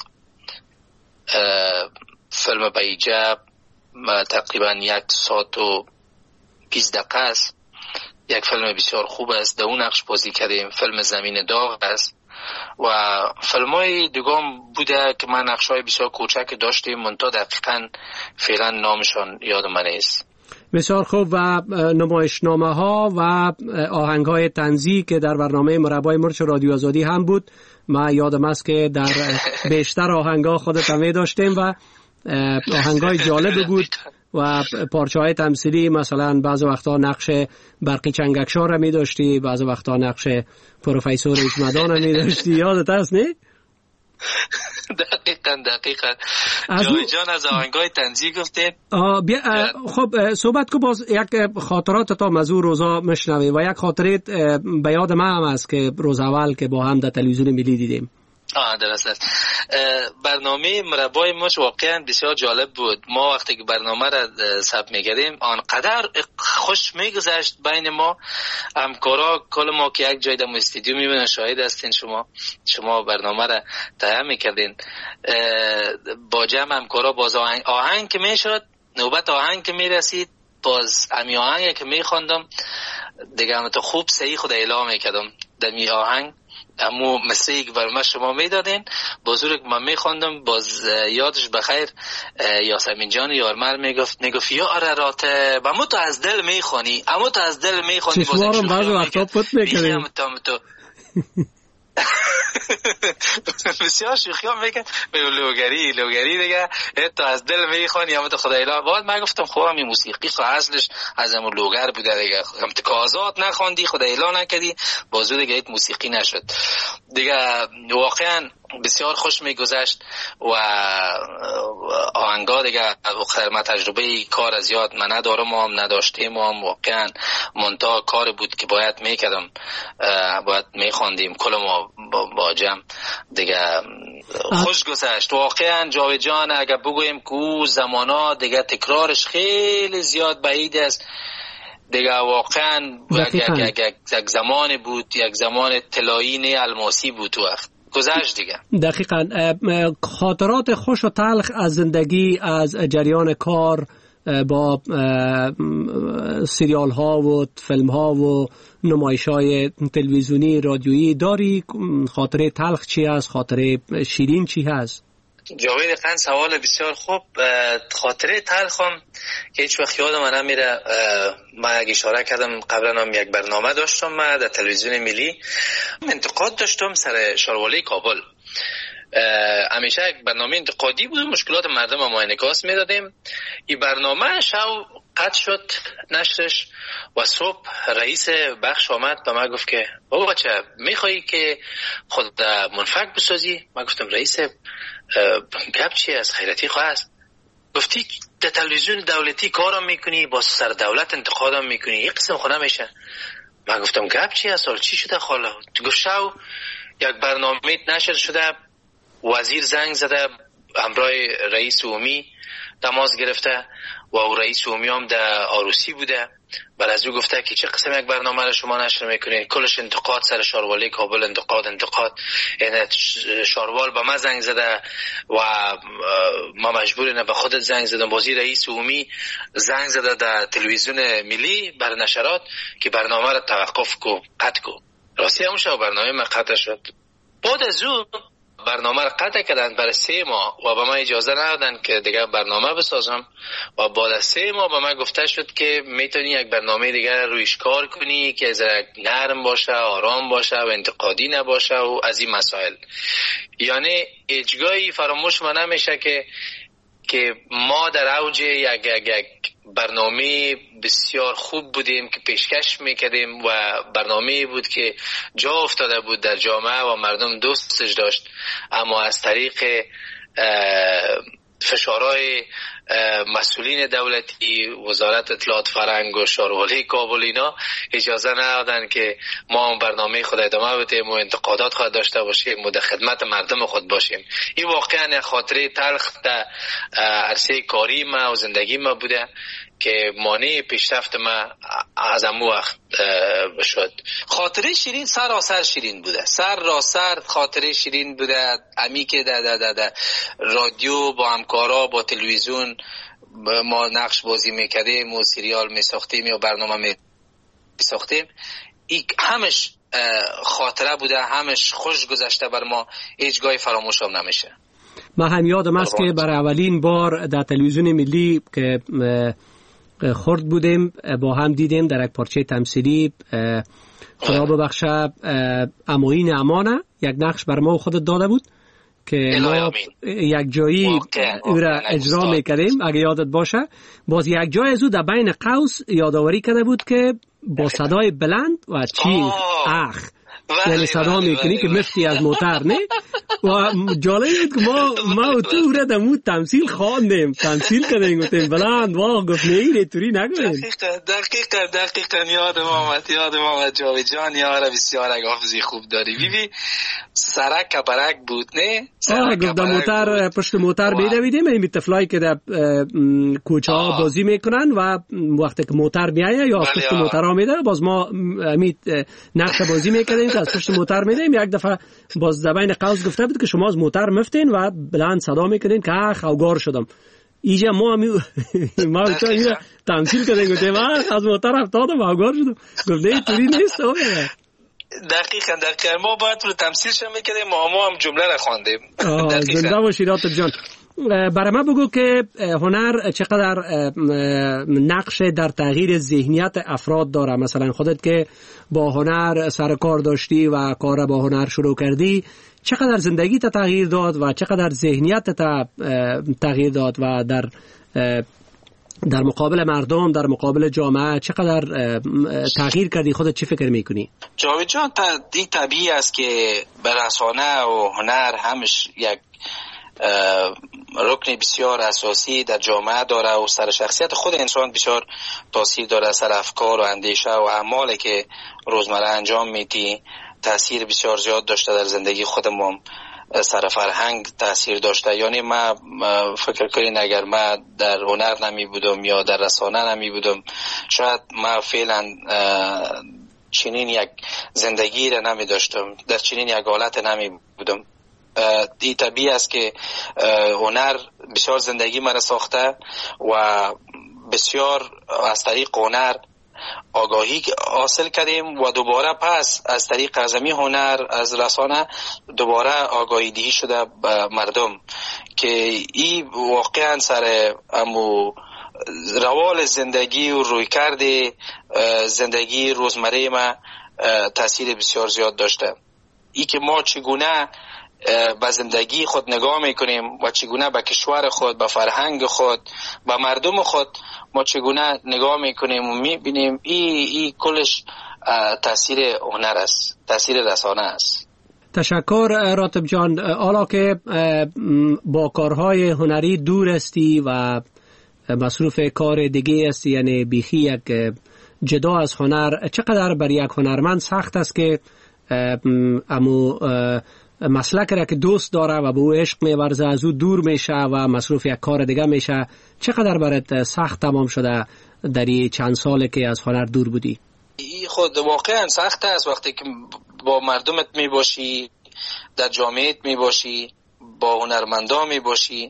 فیلم بهیجه تقریبا یک ساعت و بیست دقیقه است. یک فیلم بسیار خوب است. در اون نقش بازی کردیم. فیلم زمین داغ است و فیلم های دیگام بوده که من نقش های بسیار کوچک داشتیم منتها دقیقا فعلا نامشان یاد من نیست. بسیار خوب. و نمایشنامه ها و آهنگ های طنزی که در برنامه مربای مرچ رادیو آزادی هم بود، ما یادم است که در بیشتر آهنگ ها خودت هم داشتیم و آهنگ های جالب بود و پارچه های تمثیلی، مثلا بعض وقتا نقش برقی چنگکشار را می داشتی، بعض وقتا نقش پروفیسور اجمدان را می داشتی. یادت هست نه؟ دقیقاً دقیقاً جای جان از آهنگای طنزی گفتین. خب صحبت کو باز یک خاطرات تا مزور روزا مشنوی و یک خاطره به یاد من هم است که روز اول که با هم در تلویزیون ملی دیدیم. آه درست است. برنامه مربای مرچ واقعا بسیار جالب بود. ما وقتی که برنامه را ثبت می‌کردیم آنقدر خوش می‌گذشت بین ما همکارا، کل ما که یک جای در استودیو می‌بینن، شاهد هستین شما شما برنامه را تهیه می‌کردین با جمع همکارا. باز آهنگ آهنگ که میشد، نوبت آهنگ که میرسید، باز امی آهنگی که می‌خواندم دیگه هم تو خوب صحیح خود اعلام می‌کردم در می آهنگ امو مسیح بر ما شما میدادین بزرگ من میخوندم. باز یادش بخیر یاسمین جان یارمر میگفت میگفت یا ارارات امو تو از دل میخوانی، امو تو از دل میخوانی. چشمارم بعض وقتا پت میکنیم بسیار شوخی هم میکن لوگری لوگری دیگه تو از دل میخوانی اما تو خدا اله. بعد من گفتم خب همین موسیقی خب اصلش از همون لوگر بوده دیگه، هم تو کازات نخوندی خدا اله نکردی بازو دیگه ایت موسیقی نشد دیگه. واقعا بسیار خوش میگذشت و آهنگا دیگه ما تجربه کار از یاد من ندارم و هم نداشتیم و هم واقعا منتها کار بود که باید میکردم، باید میخوندیم کل ما با جمع دیگه. خوش گذشت واقعا جاوید جان. اگر بگویم که او زمانا دیگه تکرارش خیلی زیاد بعید است دیگه، واقعا یک, یک, یک زمان بود، یک زمان طلایی نه الماسی بود تو وقت گذشت دیگه. دقیقاً. خاطرات خوش و تلخ از زندگی، از جریان کار با سریال ها و فیلم ها و نمایش های تلویزیونی رادیویی داری؟ خاطره تلخ چی هست؟ خاطره شیرین چی هست؟ جاوید قند سوال بسیار خوب. خاطره تلخم که هیچ وقت یادم نمیره، من یک اشاره کردم قبلا هم یک برنامه داشتم من در تلویزیون ملی، انتقاد داشتم سر شاروالی کابل. همیشه یک برنامه انتقادی بود، مشکلات مردم ما انعکاس میدادیم. این برنامه شو قطع شد نشرش و صبح رئیس بخش آمد به من گفت که بابا بچه میخوایی که خود منفک بسازی؟ من گفتم رئیس گپ چی از خیرتی خواه است؟ گفتی در تلویزیون دولتی کارم میکنی، با سر دولت انتقادم میکنی، یک قسم خونه میشه. من گفتم گپ چی است؟ چی شده خاله؟ گفت شو یک برنامه نشر شده، وزیر زنگ زده همراه رئیس عمومی تماس گرفته و او رئیس عمومی هم در آروسی بوده. بعد از او گفته که چه قسم یک برنامه را شما نشر میکنید؟ کلش انتقاد سر شاروالی کابل، انتقاد انتقاد. یعنی شاروال به من زنگ زده و ما مجبور نه به خودت زنگ زدم. بازی رئیس عمومی زنگ زده در تلویزیون ملی بر نشرات که برنامه را توقف کو، قطع کو. راستی همون شب برنامه من قطع شد. بعد از او برنامه را قطع کردن برای سه ماه و به من اجازه ندادن که دیگه برنامه بسازم و بعد از سه ماه به من گفته شد که میتونی یک برنامه دیگه رویش کار کنی که ذره نرم باشه، آرام باشه و انتقادی نباشه و از این مسائل. یعنی هیچگاهی فراموش ما نمیشه که که ما در اوج یک یک یک برنامه بسیار خوب بودیم که پیشکش میکردیم و برنامه بود که جا افتاده بود در جامعه و مردم دوستش داشت، اما از طریق فشارهای مسئولین دولتی، وزارت اطلاعات فرهنگ و شاروالی کابل اینا اجازه ندادن که ما اون برنامه خود ادامه بدیم و انتقادات خود داشته باشیم و در خدمت مردم خود باشیم. این واقعا خاطره تلخ در عرصه کاری ما و زندگی ما بوده که مانع پیشرفت ما از امو وقت شد. خاطره شیرین سراسر شیرین بوده، سر را سر خاطره شیرین بوده. امی که در, در, در, در رادیو با همکارا با تلویزیون ما نقش بازی میکردیم و سریال میساختیم یا برنامه میساختیم، این همش خاطره بوده، همش خوش گذشته بر ما، هیچگاهی فراموش هم نمیشه. من هم یادم است که برای اولین بار در تلویزیون ملی که خورد بودیم با هم دیدیم در یک پارچه تمثیلی، خدا ببخشه اموین امانه یک نقش بر ما خودت داده بود که ما یک جایی او را اجرا میکردیم اگه یادت باشه. باز یک جای از او در بین قوس یادآوری کرده بود که با صدای بلند و چی اخ یعنی صدا میکنی که مفتی از موتر نه و جالب بود که ما ما و تو را دمو تمثیل خواندیم، تمثیل کردیم، گفتیم بلند واه گفت نه اینه توری نگویم. دقیقا دقیقا دقیقا یادم آمد یادم آمد جاوید جان یاره بسیار اگه حافظی خوب داری. بیبی سرک کبرک بود نه؟ آه گفت در موتر پشت موتر بیدویدیم این طفلایی که در کوچه ها بازی میکنن و وقتی که موتر میایه یا از پشت موتر ها میده باز ما امید نقش بازی میکردیم که از پشت موتر میدیم. یک دفعه باز در بین قوس گفته بود که شما از موتر مفتین و بلند صدا میکنین که اخ اوگار شدم. اینجا ما همی ما اینجا تمثیل کردیم گفتیم از موتر افتادم اوگار شدم. گفت نه توری نیست. دقیقاً دقیقاً ما باید رو تمثیلش هم میکردیم، ما ما هم جمله را خواندیم. زنده باشی راتب جان. برای من بگو که هنر چقدر نقش در تغییر ذهنیت افراد داره. مثلا خودت که با هنر سر کار داشتی و کار با هنر شروع کردی، چقدر زندگی تا تغییر داد و چقدر ذهنیت تا تغییر داد و در در مقابل مردم، در مقابل جامعه چقدر تغییر کردی؟ خودت چی فکر میکنی؟ جاوید جان این طبیعی است که به رسانه و هنر همش یک رکن بسیار اساسی در جامعه داره و سر شخصیت خود انسان بسیار تاثیر داره، سر افکار و اندیشه و اعمالی که روزمره انجام میدی تاثیر بسیار زیاد داشته در زندگی خودمون، سر فرهنگ تاثیر داشته. یعنی ما فکر کنین اگر ما در هنر نمی بودم یا در رسانه نمی بودم شاید ما فعلا چنین یک زندگی را نمی داشتم، در چنین یک حالت نمی بودم. این طبیعی است که هنر بسیار زندگی مرا ساخته و بسیار از طریق هنر آگاهی حاصل کردیم و دوباره پس از طریق ازمی هنر از رسانه دوباره آگاهی دهی شده به مردم که این واقعا سر امو روال زندگی و رویکرد زندگی روزمره ما تاثیر بسیار زیاد داشته. ای که ما چگونه به زندگی خود نگاه میکنیم و چگونه به کشور خود، به فرهنگ خود، به مردم خود ما چگونه نگاه میکنیم و میبینیم ای, ای کلش تاثیر هنر است، تاثیر رسانه است. تشکر راتب جان. حالا که با کارهای هنری دور هستی و مصروف کار دیگه هستی، یعنی بیخی یک جدا از هنر، چقدر بر یک هنرمند سخت است که امو مسلک را که دوست داره و به او عشق می‌ورزه از او دور میشه و مصروف یک کار دیگه میشه، چقدر برات سخت تمام شده در این چند ساله که از هنر دور بودی؟ این خود واقعا سخت است وقتی که با مردمت میباشی، در جامعهت میباشی، با هنرمندا میباشی،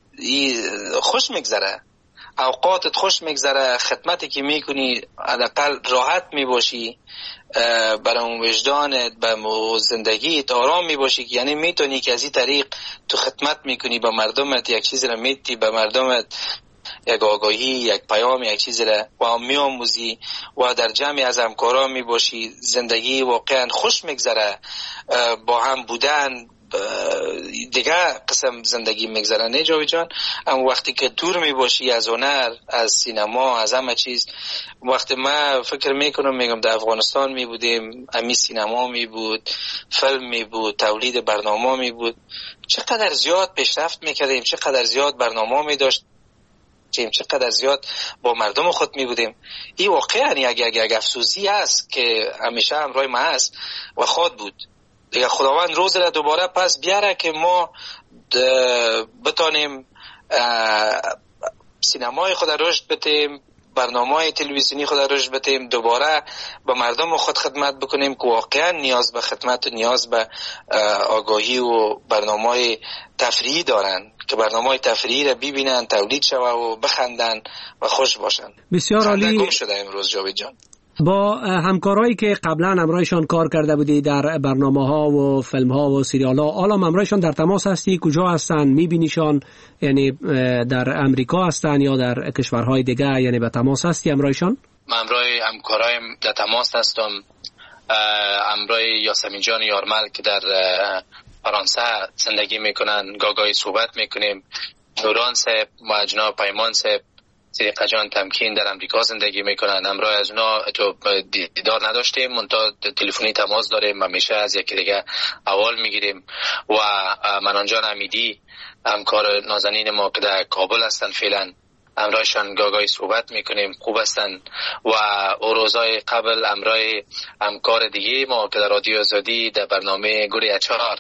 خوش میگذره، اوقاتت خوش میگذره، خدمتی که میکنی حداقل راحت میباشی، برای اون وجدانت، برای زندگیت آرام میباشی، یعنی میتونی که از این طریق تو خدمت میکنی به مردمت، یک چیزی را میتی به مردمت، یک آگاهی، یک پیام، یک چیزی را و میآموزی و در جمعی از همکاران میباشی، زندگی واقعا خوش میگذره، با هم بودن دیگه قسم زندگی میگذره. نه جاوید جان؟ اما وقتی که دور میباشی از هنر، از سینما، از همه چیز، وقتی ما فکر میکنم میگم در افغانستان میبودیم، امی سینما میبود، فیلم میبود، تولید برنامه میبود، چقدر زیاد پیشرفت میکردیم، چقدر زیاد برنامه میداشت، چقدر زیاد با مردم خود می بودیم. این واقعا یک یک افسوسی است که همیشه همراه ما است و خود بود. دیگه خداوند روز را دوباره پس بیاره که ما بتانیم سینمای خود رشد بدیم، برنامه‌های تلویزیونی خود رشد بدیم، دوباره به مردم خود خدمت بکنیم که واقعا نیاز به خدمت و نیاز به آگاهی و برنامه‌های تفریحی دارن که برنامه‌های تفریحی را ببینن، تولید شوه و بخندن و خوش باشن. بسیار عالی. گم شده امروز جاوید جان. با همکارایی که قبلا همراهشان کار کرده بودی در برنامه‌ها و فیلم‌ها و سریال‌ها، حالا همراهشان در تماس هستی؟ کجا هستن؟ می‌بینیشان؟ یعنی در امریکا هستن یا در کشورهای دیگه؟ یعنی به تماس هستی همراهشان؟ من همراه همکارایم در تماس هستم. همراه یاسمین جان یارمل که در فرانسه زندگی میکنن، گاگای صحبت میکنیم. نوران صاحب و جناب پیمان صاحب صدیقه جان تمکین در امریکا زندگی میکنن. همراه از اونا تو دیدار نداشتیم، منتها تلفنی تماس داریم، همیشه از یکی دیگه احوال میگیریم. و منان جان امیدی همکار نازنین ما که در کابل هستن فعلا، همراهشان گاگای صحبت میکنیم، خوب هستن. و او روزای قبل همراه همکار دیگه ما که در رادیو آزادی در برنامه گوری اچار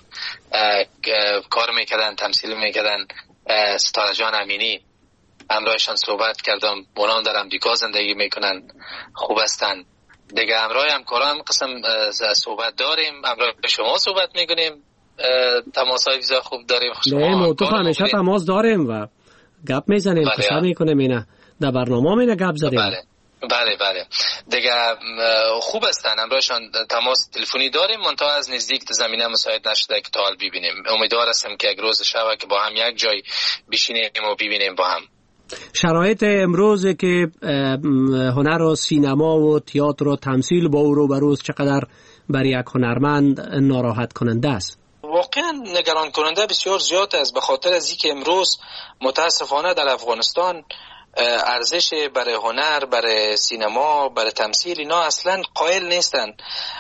کار میکردن، تمثیل میکردن، ستاره جان امینی، همراهشان صحبت کردم. اونام در امریکا زندگی میکنن، خوب هستن. دیگه همراه همکاران قسم صحبت داریم، همراه شما صحبت میکنیم، تماسای بسیار خوب داریم. نه ما تو همیشه تماس داریم و گپ میزنیم، قصه میکنیم، اینا در برنامه مینا گپ زدیم. بله بله بله دیگه خوب هستن، همراهشان تماس تلفنی داریم، منتها از نزدیک زمینه مساعد نشده که تا حال ببینیم. امیدوار هستم که یک روز شبه که با هم یک جای بشینیم و ببینیم با هم. شرایط امروز که هنر و سینما و تئاتر و تمثیل با او رو بروز چقدر برای یک هنرمند ناراحت کننده است؟ واقعا نگران کننده بسیار زیاد است، به خاطر از اینکه امروز متاسفانه در افغانستان ارزش برای هنر، برای سینما، برای تمثیل اینا اصلا قائل نیستن.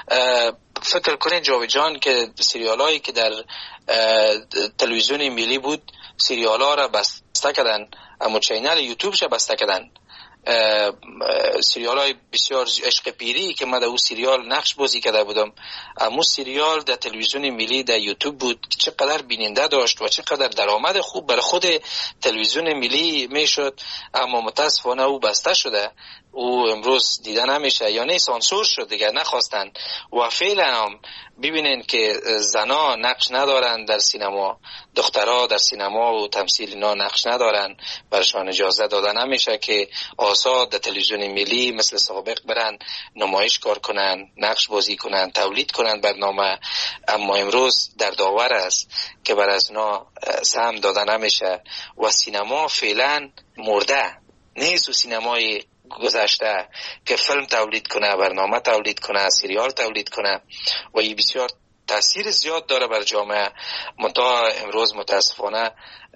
فکر کنید جاوید جان که سریال هایی که در تلویزیون ملی بود، سریال ها را بسته کردن، اما چینل یوتیوب شا بسته کردن. سریال های بسیار عشق پیری که من در اون سریال نقش بازی کرده بودم. اما سریال در تلویزیون ملی در یوتیوب بود که چقدر بیننده داشت و چقدر درآمد خوب برای خود تلویزیون ملی میشد، اما متاسفانه او بسته شده، او امروز دیده نمیشه یا نه سانسور شد دیگه نخواستن. و فعلا هم ببینین که زنا نقش ندارن در سینما، دخترها در سینما و تمثیل اینا نقش ندارن، برشان اجازه داده نمیشه که آزاد در تلویزیون ملی مثل سابق برن نمایش کار کنن، نقش بازی کنن، تولید کنن برنامه. اما امروز در داور است که بر از اونا سهم داده نمیشه و سینما فعلا مرده نیست. و سینمای گذشته که فیلم تولید کنه، برنامه تولید کنه، سریال تولید کنه و این بسیار تاثیر زیاد داره بر جامعه. منتها امروز متاسفانه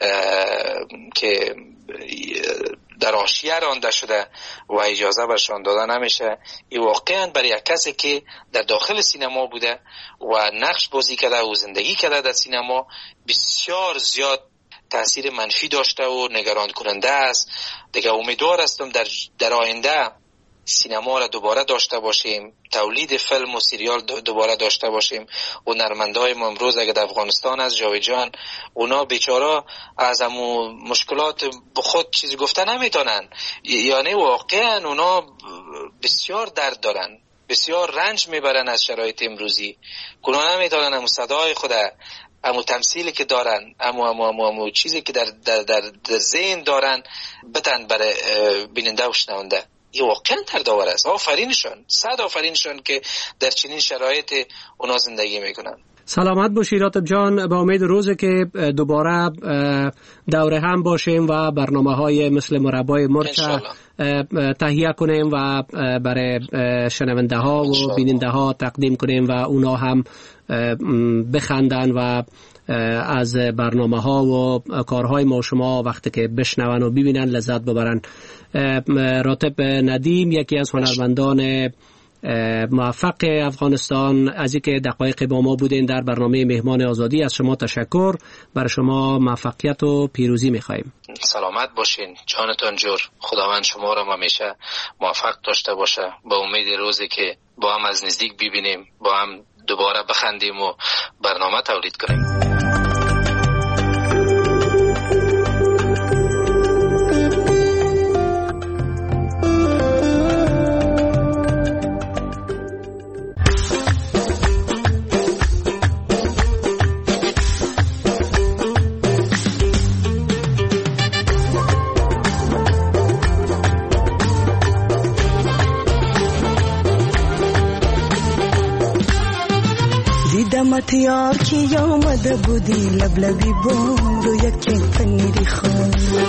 که در حاشیه رانده شده و اجازه برشان داده نمیشه. این واقعا برای یک کسی که در داخل سینما بوده و نقش بازی کرده و زندگی کرده در سینما بسیار زیاد تاثیر منفی داشته و نگران کننده است. دیگه امیدوار هستم در در آینده سینما را دوباره داشته باشیم، تولید فیلم و سریال دوباره داشته باشیم. و نرمندای ما امروز اگه در افغانستان از جاوید جان، اونا بیچاره از همون مشکلات خود چیزی گفته نمیتونن، یعنی واقعا اونا بسیار درد دارن، بسیار رنج میبرن از شرایط امروزی. اونا نمیتونن همون صدای خود، امو تمثیلی که دارن، امو امو امو, امو چیزی که در در در, در ذهن دارن بتن برای بیننده و شنونده. یه واقعا دردآور است. آفرینشون، صد آفرینشون که در چنین شرایط اونا زندگی میکنن. سلامت باشی راتب جان، با امید روزی که دوباره دوره هم باشیم و برنامه های مثل مربای مرچ تهیه کنیم و برای شنونده ها و بیننده ها تقدیم کنیم و اونا هم بخندن و از برنامه ها و کارهای ما شما وقتی که بشنون و ببینن لذت ببرن. راتب ندیم یکی از هنرمندان موفق افغانستان، از اینکه دقایق با ما بودین در برنامه مهمان آزادی، از شما تشکر. برای شما موفقیت و پیروزی می‌خوایم. سلامت باشین، جانتان جور. خداوند شما را همیشه موفق داشته باشه. با امید روزی که با هم از نزدیک ببینیم، با هم دوباره بخندیم و برنامه تولید کنیم. دمت یار کی آمده بودی لبلبی بام رو یکی پنیری خون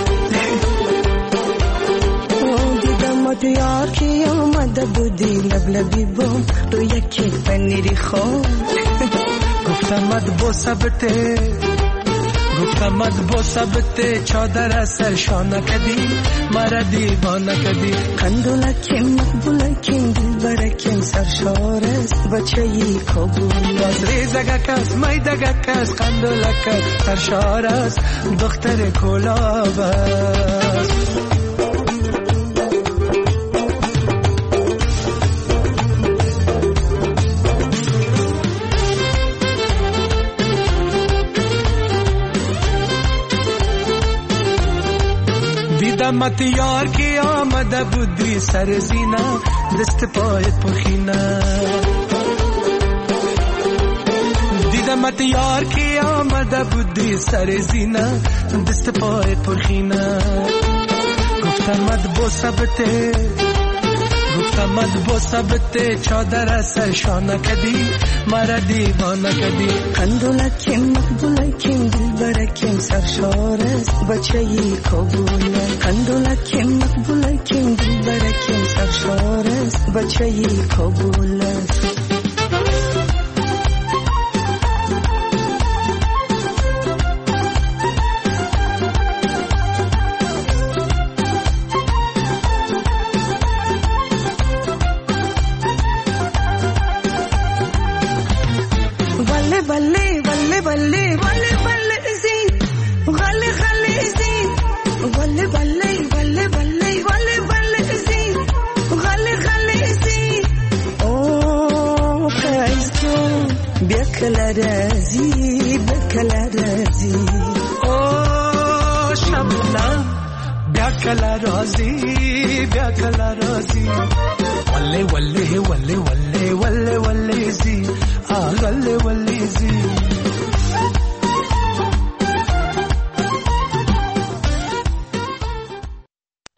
دیدمت یار کی آمده بودی لبلبی بام رو یکی پنیری خون گفتمت با سبته گفتمت با سبته چادر سرشانه کدی مرا دیوانه کدی قندولکیم مقبولکیم دلبرکیم سرشارست بچه‌ی کابل باز ریزگکست میدگکست قندولکست سرشارست دختر کلابست دمت یار کی آمده بودی سر زینه دست پایت پرخینه دیدمت یار کی آمده بودی سر زینه دست پایت پرخینه گفتمت با سبته گفتمت با سبته چادر سرشانه کدی مرا دیوانه کدی قندولکیم مقبولکیم دلبرکیم سرشارست بچه‌ی کابل قندولکیم مقبولکیم دلبرکیم سرشارست بچه‌ی کابل بکلا رازی بکلا رازی او شبنم بیا کلا رازی بیا کلا رازی وله وله وله وله وله وله زی آ وله وله زی